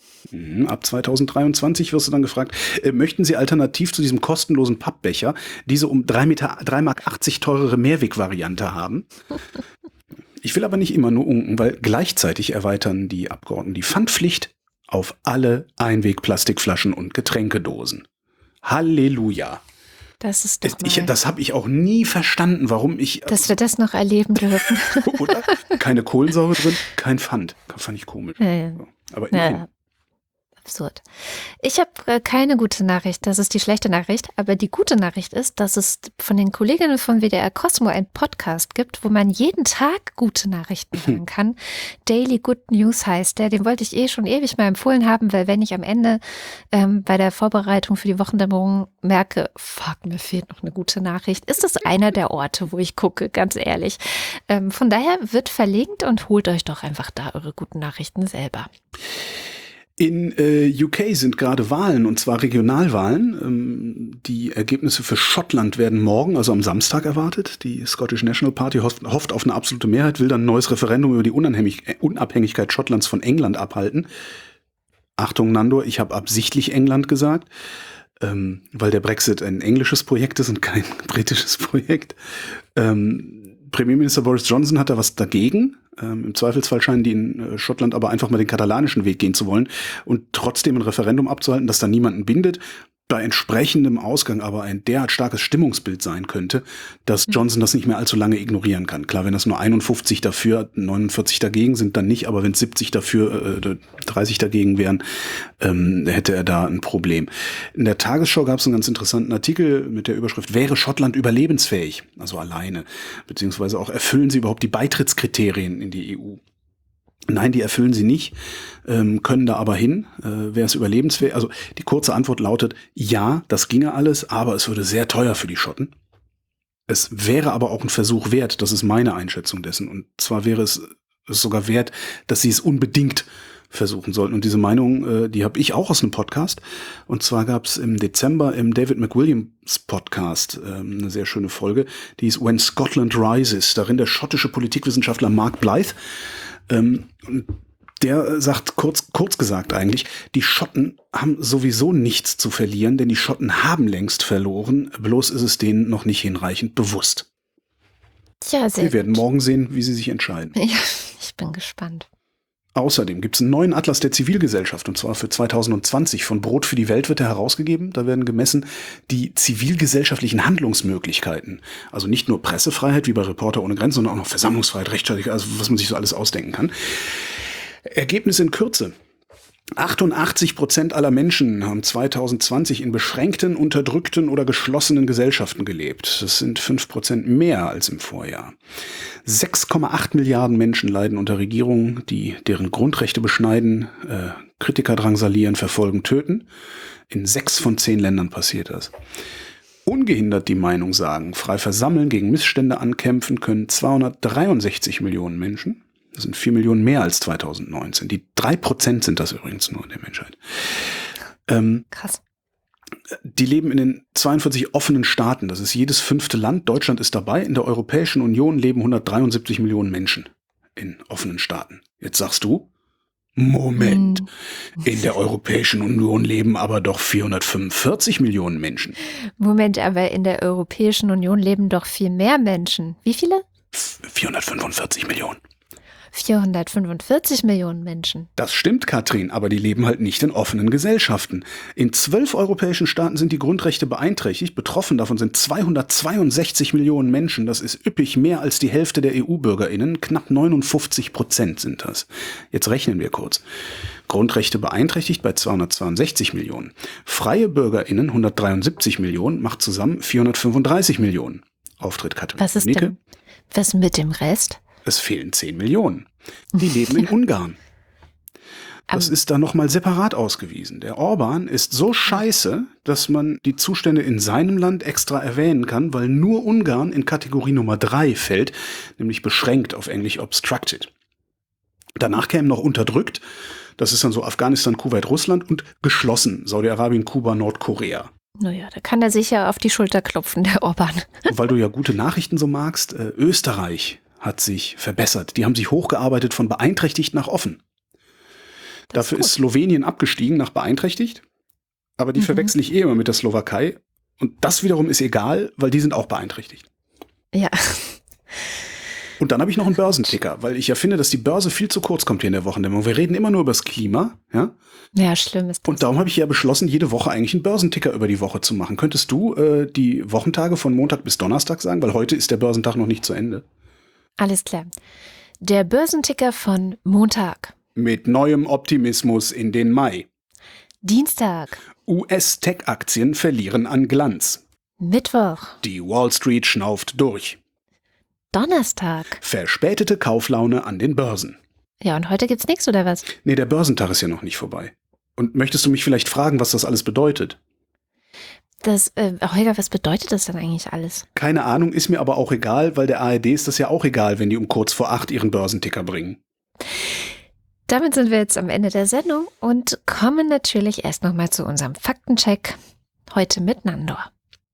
Ab 2023 wirst du dann gefragt, möchten Sie alternativ zu diesem kostenlosen Pappbecher diese um 3,80 Mark teurere Mehrwegvariante haben? Ich will aber nicht immer nur unken, weil gleichzeitig erweitern die Abgeordneten die Pfandpflicht auf alle Einwegplastikflaschen und Getränkedosen. Halleluja. Das ist doch mal. Das habe ich auch nie verstanden, warum ich... Dass wir das noch erleben dürfen. Oder? Keine Kohlensäure drin, kein Pfand. Fand ich komisch. Ja. Aber immerhin. Absurd. Ich habe keine gute Nachricht, das ist die schlechte Nachricht, aber die gute Nachricht ist, dass es von den Kolleginnen von WDR Cosmo einen Podcast gibt, wo man jeden Tag gute Nachrichten hören kann. Daily Good News heißt der, den wollte ich schon ewig mal empfohlen haben, weil wenn ich am Ende bei der Vorbereitung für die Wochendämmerung merke, fuck, mir fehlt noch eine gute Nachricht, ist das einer der Orte, wo ich gucke, ganz ehrlich. Von daher wird verlinkt und holt euch doch einfach da eure guten Nachrichten selber. In UK sind gerade Wahlen, und zwar Regionalwahlen. Die Ergebnisse für Schottland werden morgen, also am Samstag, erwartet. Die Scottish National Party hofft auf eine absolute Mehrheit, will dann ein neues Referendum über die Unabhängigkeit Schottlands von England abhalten. Achtung, Nando, ich habe absichtlich England gesagt, weil der Brexit ein englisches Projekt ist und kein britisches Projekt. Premierminister Boris Johnson hat da was dagegen. Im Zweifelsfall scheinen die in Schottland aber einfach mal den katalanischen Weg gehen zu wollen und trotzdem ein Referendum abzuhalten, das dann niemanden bindet. Bei entsprechendem Ausgang aber ein derart starkes Stimmungsbild sein könnte, dass Johnson das nicht mehr allzu lange ignorieren kann. Klar, wenn das nur 51 dafür, 49 dagegen sind, dann nicht, aber wenn es 70 dafür, 30 dagegen wären, hätte er da ein Problem. In der Tagesschau gab es einen ganz interessanten Artikel mit der Überschrift, wäre Schottland überlebensfähig? Also alleine. Beziehungsweise auch, erfüllen sie überhaupt die Beitrittskriterien in die EU? Nein, die erfüllen sie nicht, können da aber hin. Wäre es überlebensfähig? Also die kurze Antwort lautet, ja, das ginge alles, aber es würde sehr teuer für die Schotten. Es wäre aber auch ein Versuch wert, das ist meine Einschätzung dessen. Und zwar wäre es sogar wert, dass sie es unbedingt versuchen sollten. Und diese Meinung, die habe ich auch aus einem Podcast. Und zwar gab es im Dezember im David McWilliams Podcast eine sehr schöne Folge, die ist When Scotland Rises, darin der schottische Politikwissenschaftler Mark Blyth. Der sagt kurz gesagt eigentlich, die Schotten haben sowieso nichts zu verlieren, denn die Schotten haben längst verloren, bloß ist es denen noch nicht hinreichend bewusst. Tja, sehr Wir werden gut. morgen sehen, wie sie sich entscheiden. Ja, ich bin gespannt. Außerdem gibt es einen neuen Atlas der Zivilgesellschaft, und zwar für 2020. Von Brot für die Welt wird er herausgegeben. Da werden gemessen die zivilgesellschaftlichen Handlungsmöglichkeiten. Also nicht nur Pressefreiheit wie bei Reporter ohne Grenzen, sondern auch noch Versammlungsfreiheit, Rechtsstaatlichkeit, also was man sich so alles ausdenken kann. Ergebnis in Kürze. 88% aller Menschen haben 2020 in beschränkten, unterdrückten oder geschlossenen Gesellschaften gelebt. Das sind 5% mehr als im Vorjahr. 6,8 Milliarden Menschen leiden unter Regierungen, die deren Grundrechte beschneiden, Kritiker drangsalieren, verfolgen, töten. In 6 von 10 Ländern passiert das. Ungehindert die Meinung sagen, frei versammeln, gegen Missstände ankämpfen können 263 Millionen Menschen. Das sind 4 Millionen mehr als 2019. Die 3% sind das übrigens nur der Menschheit. Krass. Die leben in den 42 offenen Staaten. Das ist jedes 5. Land. Deutschland ist dabei. In der Europäischen Union leben 173 Millionen Menschen in offenen Staaten. Jetzt sagst du, Moment, in der Europäischen Union leben aber doch 445 Millionen Menschen. Moment, aber in der Europäischen Union leben doch viel mehr Menschen. Wie viele? 445 Millionen. 445 Millionen Menschen. Das stimmt, Katrin, aber die leben halt nicht in offenen Gesellschaften. In 12 europäischen Staaten sind die Grundrechte beeinträchtigt. Betroffen davon sind 262 Millionen Menschen. Das ist üppig mehr als die Hälfte der EU-BürgerInnen. Knapp 59% sind das. Jetzt rechnen wir kurz. Grundrechte beeinträchtigt bei 262 Millionen. Freie BürgerInnen 173 Millionen, macht zusammen 435 Millionen. Auftritt Katrin. Was ist denn? Was mit dem Rest? Es fehlen 10 Millionen. Die leben in Ungarn. Das ist da nochmal separat ausgewiesen. Der Orban ist so scheiße, dass man die Zustände in seinem Land extra erwähnen kann, weil nur Ungarn in Kategorie Nummer 3 fällt, nämlich beschränkt, auf Englisch obstructed. Danach kämen noch unterdrückt, das ist dann so Afghanistan, Kuwait, Russland, und geschlossen, Saudi-Arabien, Kuba, Nordkorea. Naja, da kann er sich ja auf die Schulter klopfen, der Orban. Und weil du ja gute Nachrichten so magst, Österreich hat sich verbessert. Die haben sich hochgearbeitet von beeinträchtigt nach offen. Dafür ist Slowenien abgestiegen nach beeinträchtigt, aber die verwechsel ich immer mit der Slowakei. Und das wiederum ist egal, weil die sind auch beeinträchtigt. Ja. Und dann habe ich noch einen Börsenticker, weil ich ja finde, dass die Börse viel zu kurz kommt hier in der Wochendämmerung. Wir reden immer nur über das Klima, ja? Ja, schlimm ist das. Und darum habe ich ja beschlossen, jede Woche eigentlich einen Börsenticker über die Woche zu machen. Könntest du die Wochentage von Montag bis Donnerstag sagen? Weil heute ist der Börsentag noch nicht zu Ende. Alles klar. Der Börsenticker von Montag. Mit neuem Optimismus in den Mai. Dienstag. US-Tech-Aktien verlieren an Glanz. Mittwoch. Die Wall Street schnauft durch. Donnerstag. Verspätete Kauflaune an den Börsen. Ja, und heute gibt's nichts, oder was? Nee, der Börsentag ist ja noch nicht vorbei. Und möchtest du mich vielleicht fragen, was das alles bedeutet? Holger, was bedeutet das denn eigentlich alles? Keine Ahnung, ist mir aber auch egal, weil der ARD ist das ja auch egal, wenn die um kurz vor 8 ihren Börsenticker bringen. Damit sind wir jetzt am Ende der Sendung und kommen natürlich erst nochmal zu unserem Faktencheck. Heute mit Nandor.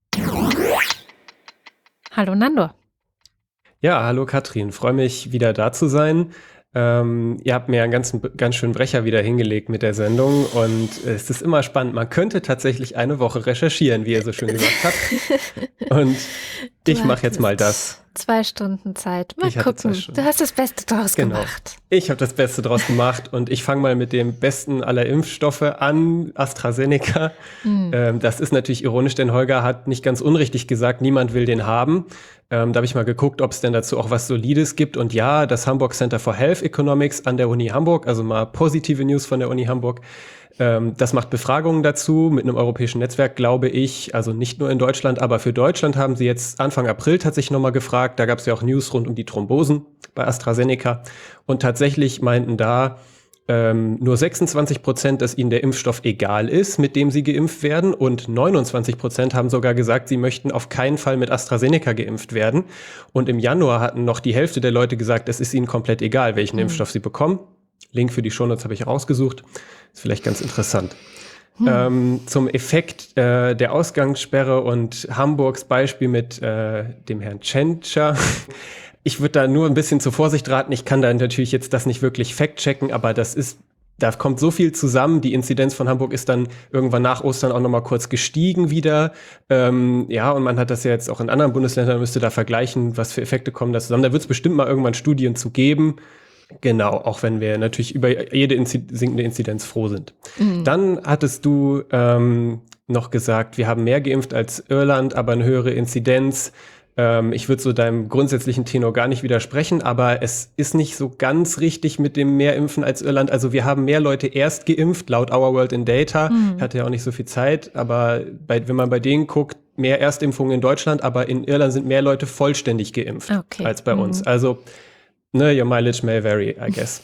Hallo Nandor. Ja, hallo Katrin, freue mich wieder da zu sein. Ihr habt mir einen ganz schönen Brecher wieder hingelegt mit der Sendung und es ist immer spannend. Man könnte tatsächlich eine Woche recherchieren, wie ihr so schön gesagt habt. Und ich mache jetzt mal das. 2 Stunden Zeit. Mal gucken. Du hast das Beste draus gemacht. Ich habe das Beste draus gemacht und ich fange mal mit dem besten aller Impfstoffe an, AstraZeneca. Das ist natürlich ironisch, denn Holger hat nicht ganz unrichtig gesagt, niemand will den haben. Da habe ich mal geguckt, ob es denn dazu auch was Solides gibt. Und ja, das Hamburg Center for Health Economics an der Uni Hamburg, also mal positive News von der Uni Hamburg, das macht Befragungen dazu mit einem europäischen Netzwerk, glaube ich, also nicht nur in Deutschland, aber für Deutschland haben sie jetzt Anfang April tatsächlich nochmal gefragt. Da gab es ja auch News rund um die Thrombosen bei AstraZeneca. Und tatsächlich meinten da nur 26%, dass ihnen der Impfstoff egal ist, mit dem sie geimpft werden. Und 29% haben sogar gesagt, sie möchten auf keinen Fall mit AstraZeneca geimpft werden. Und im Januar hatten noch die Hälfte der Leute gesagt, es ist ihnen komplett egal, welchen Impfstoff sie bekommen. Link für die Shownotes habe ich rausgesucht. Ist vielleicht ganz interessant. Zum Effekt der Ausgangssperre und Hamburgs Beispiel mit dem Herrn Tschentscher. Ich würde da nur ein bisschen zur Vorsicht raten. Ich kann da natürlich jetzt das nicht wirklich fact-checken, aber das ist da kommt so viel zusammen. Die Inzidenz von Hamburg ist dann irgendwann nach Ostern auch nochmal kurz gestiegen wieder. Und man hat das ja jetzt auch in anderen Bundesländern, müsste da vergleichen, was für Effekte kommen da zusammen. Da wird es bestimmt mal irgendwann Studien zu geben. Genau, auch wenn wir natürlich über jede sinkende Inzidenz froh sind. Dann hattest du noch gesagt, wir haben mehr geimpft als Irland, aber eine höhere Inzidenz. Ich würde so deinem grundsätzlichen Tenor gar nicht widersprechen, aber es ist nicht so ganz richtig mit dem mehr Impfen als Irland. Also wir haben mehr Leute erst geimpft, laut Our World in Data. Hatte ja auch nicht so viel Zeit, aber wenn man bei denen guckt, mehr Erstimpfungen in Deutschland, aber in Irland sind mehr Leute vollständig geimpft als bei uns. Also, your mileage may vary, I guess.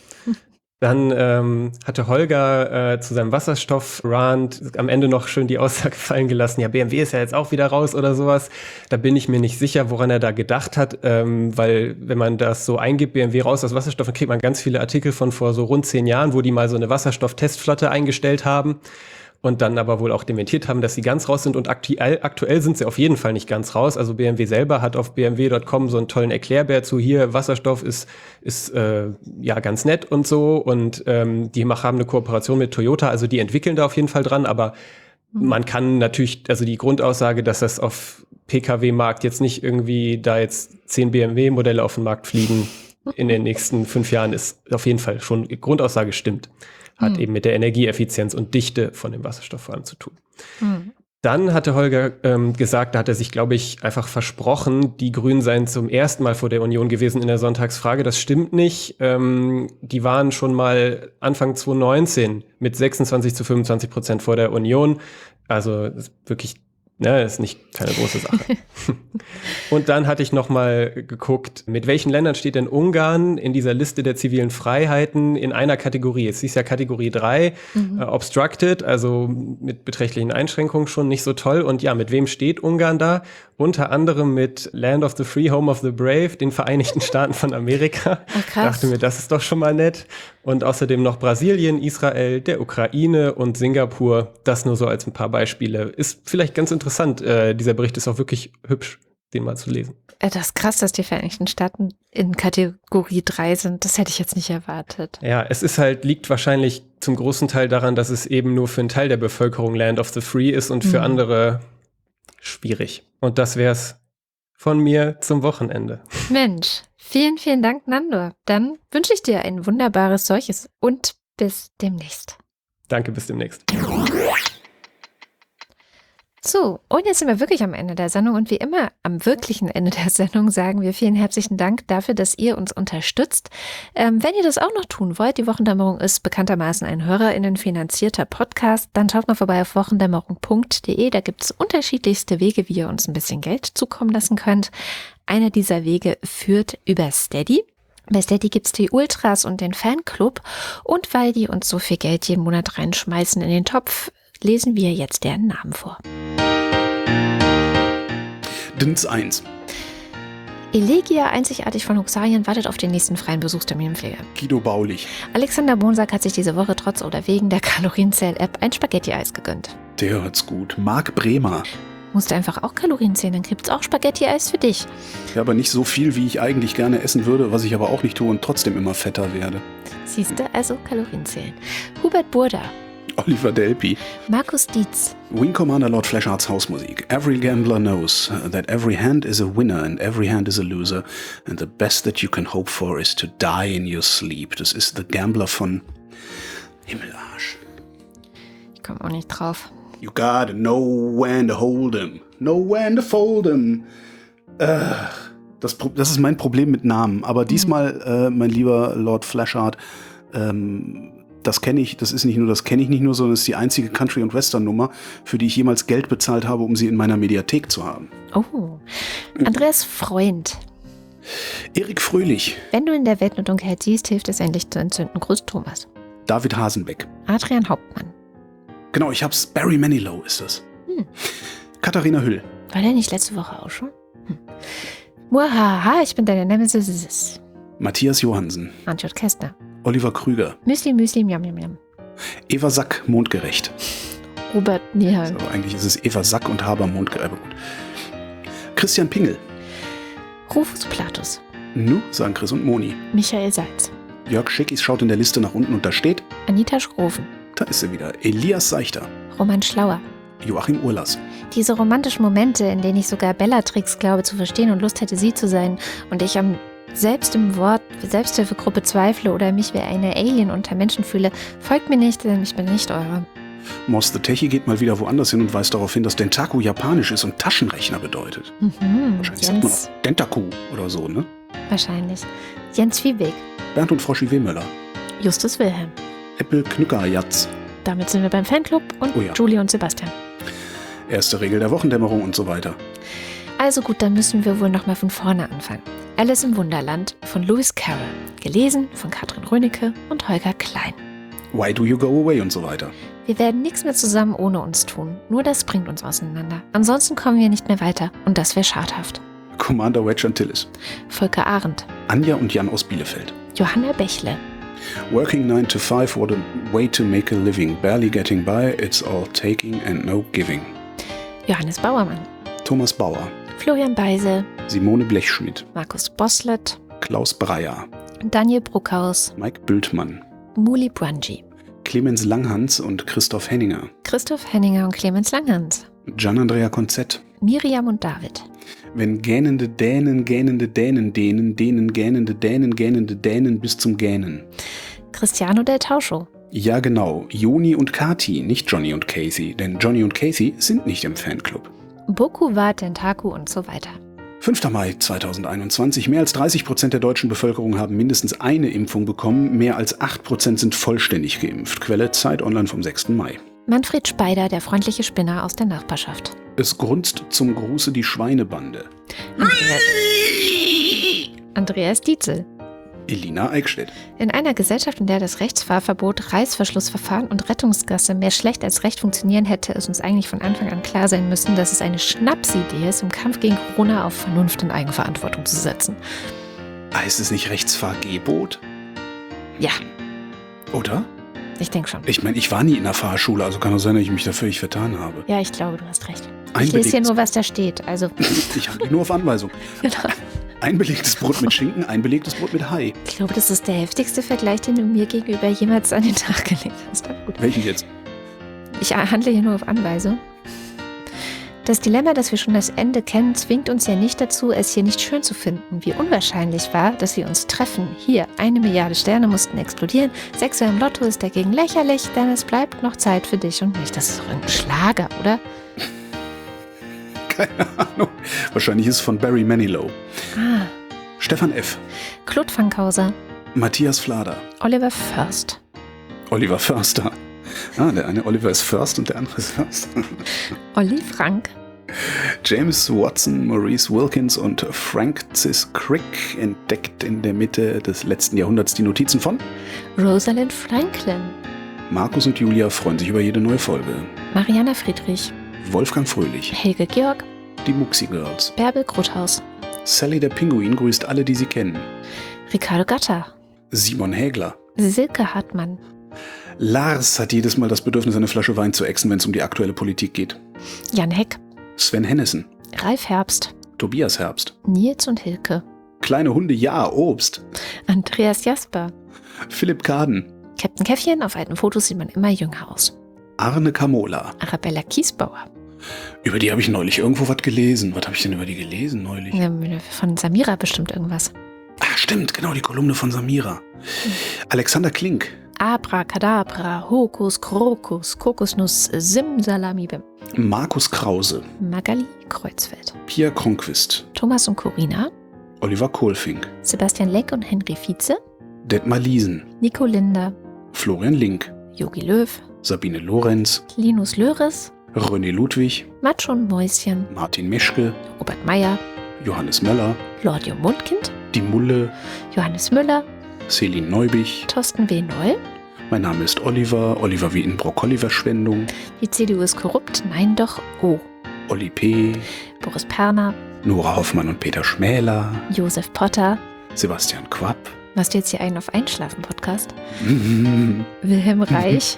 Dann hatte Holger zu seinem Wasserstoff-Rant am Ende noch schön die Aussage fallen gelassen, ja, BMW ist ja jetzt auch wieder raus oder sowas. Da bin ich mir nicht sicher, woran er da gedacht hat, weil wenn man das so eingibt, BMW raus aus Wasserstoff, dann kriegt man ganz viele Artikel von vor so rund 10 Jahren, wo die mal so eine Wasserstoff-Testflotte eingestellt haben. Und dann aber wohl auch dementiert haben, dass sie ganz raus sind. Und aktuell sind sie auf jeden Fall nicht ganz raus. Also BMW selber hat auf bmw.com so einen tollen Erklärbär zu, hier Wasserstoff ist ganz nett und so. Und die haben eine Kooperation mit Toyota, also die entwickeln da auf jeden Fall dran. Aber man kann natürlich, also die Grundaussage, dass das auf Pkw-Markt jetzt nicht irgendwie da jetzt 10 BMW-Modelle auf den Markt fliegen in den nächsten 5 Jahren, ist auf jeden Fall schon, Grundaussage stimmt. Hat eben mit der Energieeffizienz und Dichte von dem Wasserstoff vor allem zu tun. Dann hatte Holger gesagt, da hat er sich, glaube ich, einfach versprochen, die Grünen seien zum ersten Mal vor der Union gewesen in der Sonntagsfrage. Das stimmt nicht. Die waren schon mal Anfang 2019 mit 26-25% vor der Union. Also das ist wirklich, ist nicht keine große Sache. Und dann hatte ich noch mal geguckt, mit welchen Ländern steht denn Ungarn in dieser Liste der zivilen Freiheiten in einer Kategorie? Es ist ja Kategorie 3, obstructed, also mit beträchtlichen Einschränkungen schon nicht so toll. Und ja, mit wem steht Ungarn da? Unter anderem mit Land of the Free, Home of the Brave, den Vereinigten Staaten von Amerika. Krass. Dachte mir, das ist doch schon mal nett. Und außerdem noch Brasilien, Israel, der Ukraine und Singapur. Das nur so als ein paar Beispiele. Ist vielleicht ganz interessant. Dieser Bericht ist auch wirklich hübsch, den mal zu lesen. Das ist krass, dass die Vereinigten Staaten in Kategorie 3 sind. Das hätte ich jetzt nicht erwartet. Ja, es ist liegt wahrscheinlich zum großen Teil daran, dass es eben nur für einen Teil der Bevölkerung Land of the Free ist und für andere schwierig. Und das wär's von mir zum Wochenende. Mensch, vielen, vielen Dank, Nandor. Dann wünsche ich dir ein wunderbares solches und bis demnächst. Danke, bis demnächst. So, und jetzt sind wir wirklich am Ende der Sendung und wie immer am wirklichen Ende der Sendung sagen wir vielen herzlichen Dank dafür, dass ihr uns unterstützt. Wenn ihr das auch noch tun wollt, die Wochendämmerung ist bekanntermaßen ein HörerInnen-finanzierter Podcast, dann schaut mal vorbei auf wochendämmerung.de, da gibt es unterschiedlichste Wege, wie ihr uns ein bisschen Geld zukommen lassen könnt. Einer dieser Wege führt über Steady. Bei Steady gibt es die Ultras und den Fanclub und weil die uns so viel Geld jeden Monat reinschmeißen in den Topf, lesen wir jetzt deren Namen vor. Dins 1. Elegia, einzigartig von Huxarien, wartet auf den nächsten freien Besuchstermin im Pfleger. Guido Baulich. Alexander Bonsack hat sich diese Woche trotz oder wegen der Kalorienzähl-App ein Spaghetti-Eis gegönnt. Der hört's gut. Marc Bremer. Musst du einfach auch Kalorien zählen, dann gibt's auch Spaghetti-Eis für dich. Ja, aber nicht so viel, wie ich eigentlich gerne essen würde, was ich aber auch nicht tue und trotzdem immer fetter werde. Siehste, also Kalorien zählen. Hubert Burda. Oliver Delpi. Markus Dietz. Wing Commander Lord Fleshards Hausmusik. Every gambler knows that every hand is a winner and every hand is a loser and the best that you can hope for is to die in your sleep. Das ist The Gambler von Himmelarsch. Ich komme auch nicht drauf. You gotta know when to hold 'em, know when to fold 'em. Das ist mein Problem mit Namen. Aber diesmal, mein lieber Lord Fleshard, das kenne ich, das ist nicht nur, das kenne ich nicht nur, sondern es ist die einzige Country- und Western-Nummer, für die ich jemals Geld bezahlt habe, um sie in meiner Mediathek zu haben. Oh, Andreas Freund. Erik Fröhlich. Wenn du in der Welt nur Dunkelheit siehst, hilft es endlich zu entzünden. Gruß Thomas. David Hasenbeck. Adrian Hauptmann. Genau, ich hab's. Barry Manilow ist das. Katharina Hüll. War der nicht letzte Woche auch schon? Muahaha, ich bin deine Nemesis. Matthias Johansen. Antjot Kästner. Oliver Krüger. Müsli, Müsli, Miam, Miam, Miam. Eva Sack, mondgerecht. Robert Nihal. Also eigentlich ist es Eva Sack und Haber mondgerecht. Christian Pingel. Rufus Platus. Nu, sagen Chris und Moni. Michael Salz. Jörg Schickis schaut in der Liste nach unten und da steht Anita Schroven. Da ist sie wieder. Elias Seichter. Roman Schlauer. Joachim Urlas. Diese romantischen Momente, in denen ich sogar Bellatrix glaube zu verstehen und Lust hätte, sie zu sein und ich selbst im Wort Selbsthilfegruppe zweifle oder mich wie eine Alien unter Menschen fühle, folgt mir nicht, denn ich bin nicht eure. Moss the Techie geht mal wieder woanders hin und weist darauf hin, dass Dentaku japanisch ist und Taschenrechner bedeutet. Wahrscheinlich sagt man auch Dentaku oder so, ne? Wahrscheinlich. Jens Viehweg. Bernd und Froschi W. Möller. Justus Wilhelm. Äppel Knücker-Jatz. Damit sind wir beim Fanclub und Oh ja. Julie und Sebastian. Erste Regel der Wochendämmerung und so weiter. Also gut, dann müssen wir wohl nochmal von vorne anfangen. Alice im Wunderland von Lewis Carroll. Gelesen von Katrin Rönecke und Holger Klein. Why do you go away und so weiter. Wir werden nichts mehr zusammen ohne uns tun. Nur das bringt uns auseinander. Ansonsten kommen wir nicht mehr weiter. Und das wäre schadhaft. Commander Wedge Antilles. Volker Arendt. Anja und Jan aus Bielefeld. Johanna Bächle. Working 9 to 5, what a way to make a living. Barely getting by, it's all taking and no giving. Johannes Bauermann. Thomas Bauer. Florian Beise. Simone Blechschmidt. Markus Boslett. Klaus Breyer. Daniel Bruckhaus. Mike Bültmann. Muli Brangi. Clemens Langhans und Christoph Henninger. Christoph Henninger und Clemens Langhans. Gian-Andrea Konzett. Miriam und David. Wenn gähnende Dänen dehnen, denen gähnende Dänen bis zum Gähnen. Cristiano del Tauscho. Ja genau, Joni und Kati, nicht Johnny und Casey, denn Johnny und Casey sind nicht im Fanclub. Boku wa Dentaku und so weiter. 5. Mai 2021. Mehr als 30% der deutschen Bevölkerung haben mindestens eine Impfung bekommen. Mehr als 8% sind vollständig geimpft. Quelle Zeit Online vom 6. Mai. Manfred Speider, der freundliche Spinner aus der Nachbarschaft. Es grunzt zum Gruße die Schweinebande. Andreas Dietzel. Elina Eickstedt. In einer Gesellschaft, in der das Rechtsfahrverbot, Reißverschlussverfahren und Rettungsgasse mehr schlecht als recht funktionieren, hätte es uns eigentlich von Anfang an klar sein müssen, dass es eine Schnapsidee ist, im Kampf gegen Corona auf Vernunft und Eigenverantwortung zu setzen. Heißt es nicht Rechtsfahrgebot? Ja, Oder? ich denke schon. Ich meine, ich war nie in der Fahrschule, also kann es sein, dass ich mich da völlig vertan habe. Ja, ich glaube, du hast recht. Ein Ich lese hier belegtes- nur, was da steht. Also, Ich handle nur auf Anweisung. genau. Ein belegtes Brot mit Schinken, ein belegtes Brot mit Hai. Ich glaube, das ist der heftigste Vergleich, den du mir gegenüber jemals an den Tag gelegt hast. Aber gut. Welchen jetzt? Ich handle hier nur auf Anweisung. Das Dilemma, das wir schon das Ende kennen, zwingt uns ja nicht dazu, es hier nicht schön zu finden. Wie unwahrscheinlich war, dass wir uns treffen. Hier, 1 Milliarde Sterne mussten explodieren. 6 im Lotto ist dagegen lächerlich, denn es bleibt noch Zeit für dich und mich. Das ist doch ein Schlager, oder? Keine Ahnung. Wahrscheinlich ist es von Barry Manilow. Ah, Stefan F. Claude Fankhauser, Matthias Flader. Oliver First. Oliver Förster. Der eine Oliver ist First und der andere ist Förster. Olli Frank. James Watson, Maurice Wilkins und Francis Crick entdeckt in der Mitte des letzten Jahrhunderts die Notizen von Rosalind Franklin. Markus und Julia freuen sich über jede neue Folge. Mariana Friedrich. Wolfgang Fröhlich, Helge Georg. die Muxi Girls. Bärbel Grothaus. Sally der Pinguin grüßt alle, die sie kennen. Ricardo Gatter. Simon Hägler. Silke Hartmann. Lars hat jedes Mal das Bedürfnis, eine Flasche Wein zu exen, wenn es um die aktuelle Politik geht. Jan Heck. Sven Hennissen. Ralf Herbst. Tobias Herbst. Nils und Hilke. Kleine Hunde, ja, Obst. Andreas Jasper. Philipp Kaden. Captain Käffchen, auf alten Fotos sieht man immer jünger aus. Arne Kamola. Arabella Kiesbauer. Über die habe ich neulich irgendwo was gelesen. Was habe ich denn über die gelesen neulich? Ja, von Samira bestimmt irgendwas. Ah, stimmt, genau, die Kolumne von Samira. Alexander Klink. Abracadabra, Hokus, Krokus, Kokosnuss, Simsalamibim. Markus Krause. Magali Kreuzfeld. Pia Kronquist. Thomas und Corina. Oliver Kohlfink. Sebastian Leck und Henry Vize. Detmar Liesen. Nico Linder. Florian Link. Yogi Löw. Sabine Lorenz. Linus Löres. René Ludwig. Matsch und Mäuschen. Martin Meschke. Robert Meyer. Johannes Möller. Lordio Mundkind. Die Mulle. Johannes Müller. Celine Neubich. Thorsten W. Noll. Mein Name ist Oliver. Oliver wie in Brokkoli-Verschwendung. Die CDU ist korrupt. Nein, doch. Oh. Olli P. Boris Perner. Nora Hoffmann und Peter Schmäler. Josef Potter. Sebastian Quapp. Machst du jetzt hier einen auf Einschlafen-Podcast? Wilhelm Reich.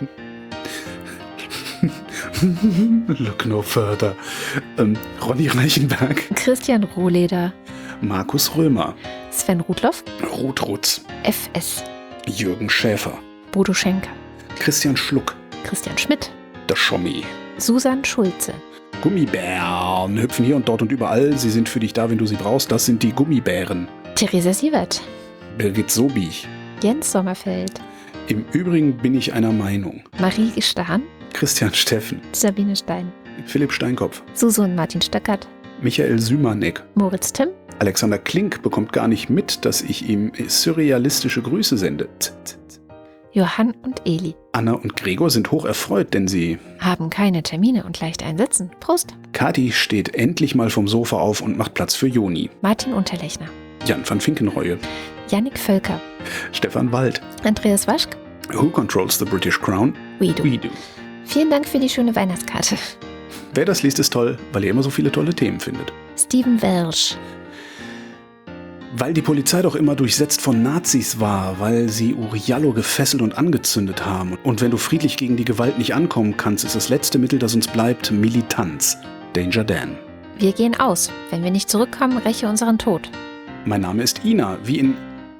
Look no further. Ronny Reichenberg. Christian Rohleder. Markus Römer. Sven Rudloff. Ruth Rutz. FS. Jürgen Schäfer. Bodo Schenker. Christian Schluck. Christian Schmidt. Der Schommi. Susan Schulze. Gummibären hüpfen hier und dort und überall. Sie sind für dich da, wenn du sie brauchst. Das sind die Gummibären. Theresa Sievert. Birgit Sobich. Jens Sommerfeld. Im Übrigen bin ich einer Meinung. Marie Gestahn. Christian Steffen. Sabine Stein. Philipp Steinkopf. Suso und Martin Stöckert. Michael Sümanek. Moritz Timm. Alexander Klink bekommt gar nicht mit, dass ich ihm surrealistische Grüße sende. Johann und Eli. Anna und Gregor sind hoch erfreut, denn sie Haben keine Termine und leicht einsitzen. Prost. Kathi steht endlich mal vom Sofa auf und macht Platz für Joni. Martin Unterlechner. Jan van Finkenreue. Jannik Völker. Stefan Wald. Andreas Waschk. Who controls the British Crown? We do. We do. Vielen Dank für die schöne Weihnachtskarte. Wer das liest, ist toll, weil er immer so viele tolle Themen findet. Steven Welsh. Weil die Polizei doch immer durchsetzt von Nazis war, weil sie Uriallo gefesselt und angezündet haben. Und wenn du friedlich gegen die Gewalt nicht ankommen kannst, ist das letzte Mittel, das uns bleibt, Militanz. Danger Dan. Wir gehen aus. Wenn wir nicht zurückkommen, räche unseren Tod. Mein Name ist Ina, wie in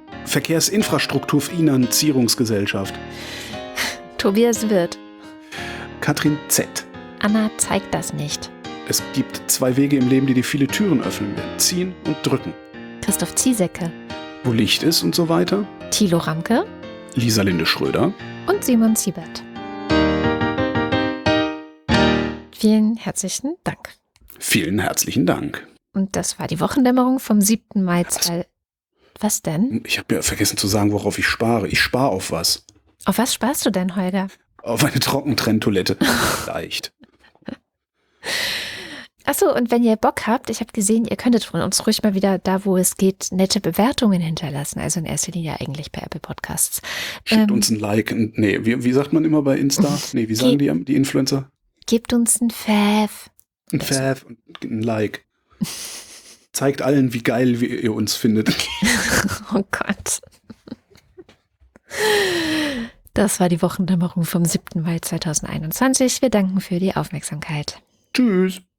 Verkehrsinfrastrukturfinanzierungsgesellschaft. Tobias Wirth. Katrin Z. Anna zeigt das nicht. Es gibt 2 Wege im Leben, die dir viele Türen öffnen werden. Ziehen und drücken. Christoph Ziesecke. Wo Licht ist und so weiter. Thilo Ramke. Lisa Linde Schröder. Und Simon Siebert. Vielen herzlichen Dank. Vielen herzlichen Dank. Und das war die Wochendämmerung vom 7. Mai. Was denn? Ich habe ja vergessen zu sagen, worauf ich spare. Ich spare auf was. Auf was sparst du denn, Holger? Auf eine Trockentrenntoilette. Leicht. Achso, und wenn ihr Bock habt, ich habe gesehen, ihr könntet von uns ruhig mal wieder da, wo es geht, nette Bewertungen hinterlassen. Also in erster Linie eigentlich per Apple Podcasts. Schickt uns ein Like. Nee, wie sagt man immer bei Insta? Nee, wie sagen die Influencer? Gebt uns ein Fav. Ein Fav und ein Like. Zeigt allen, wie geil ihr uns findet. Oh Gott. Das war die Wochendämmerung vom 7. Mai 2021. Wir danken für die Aufmerksamkeit. Tschüss.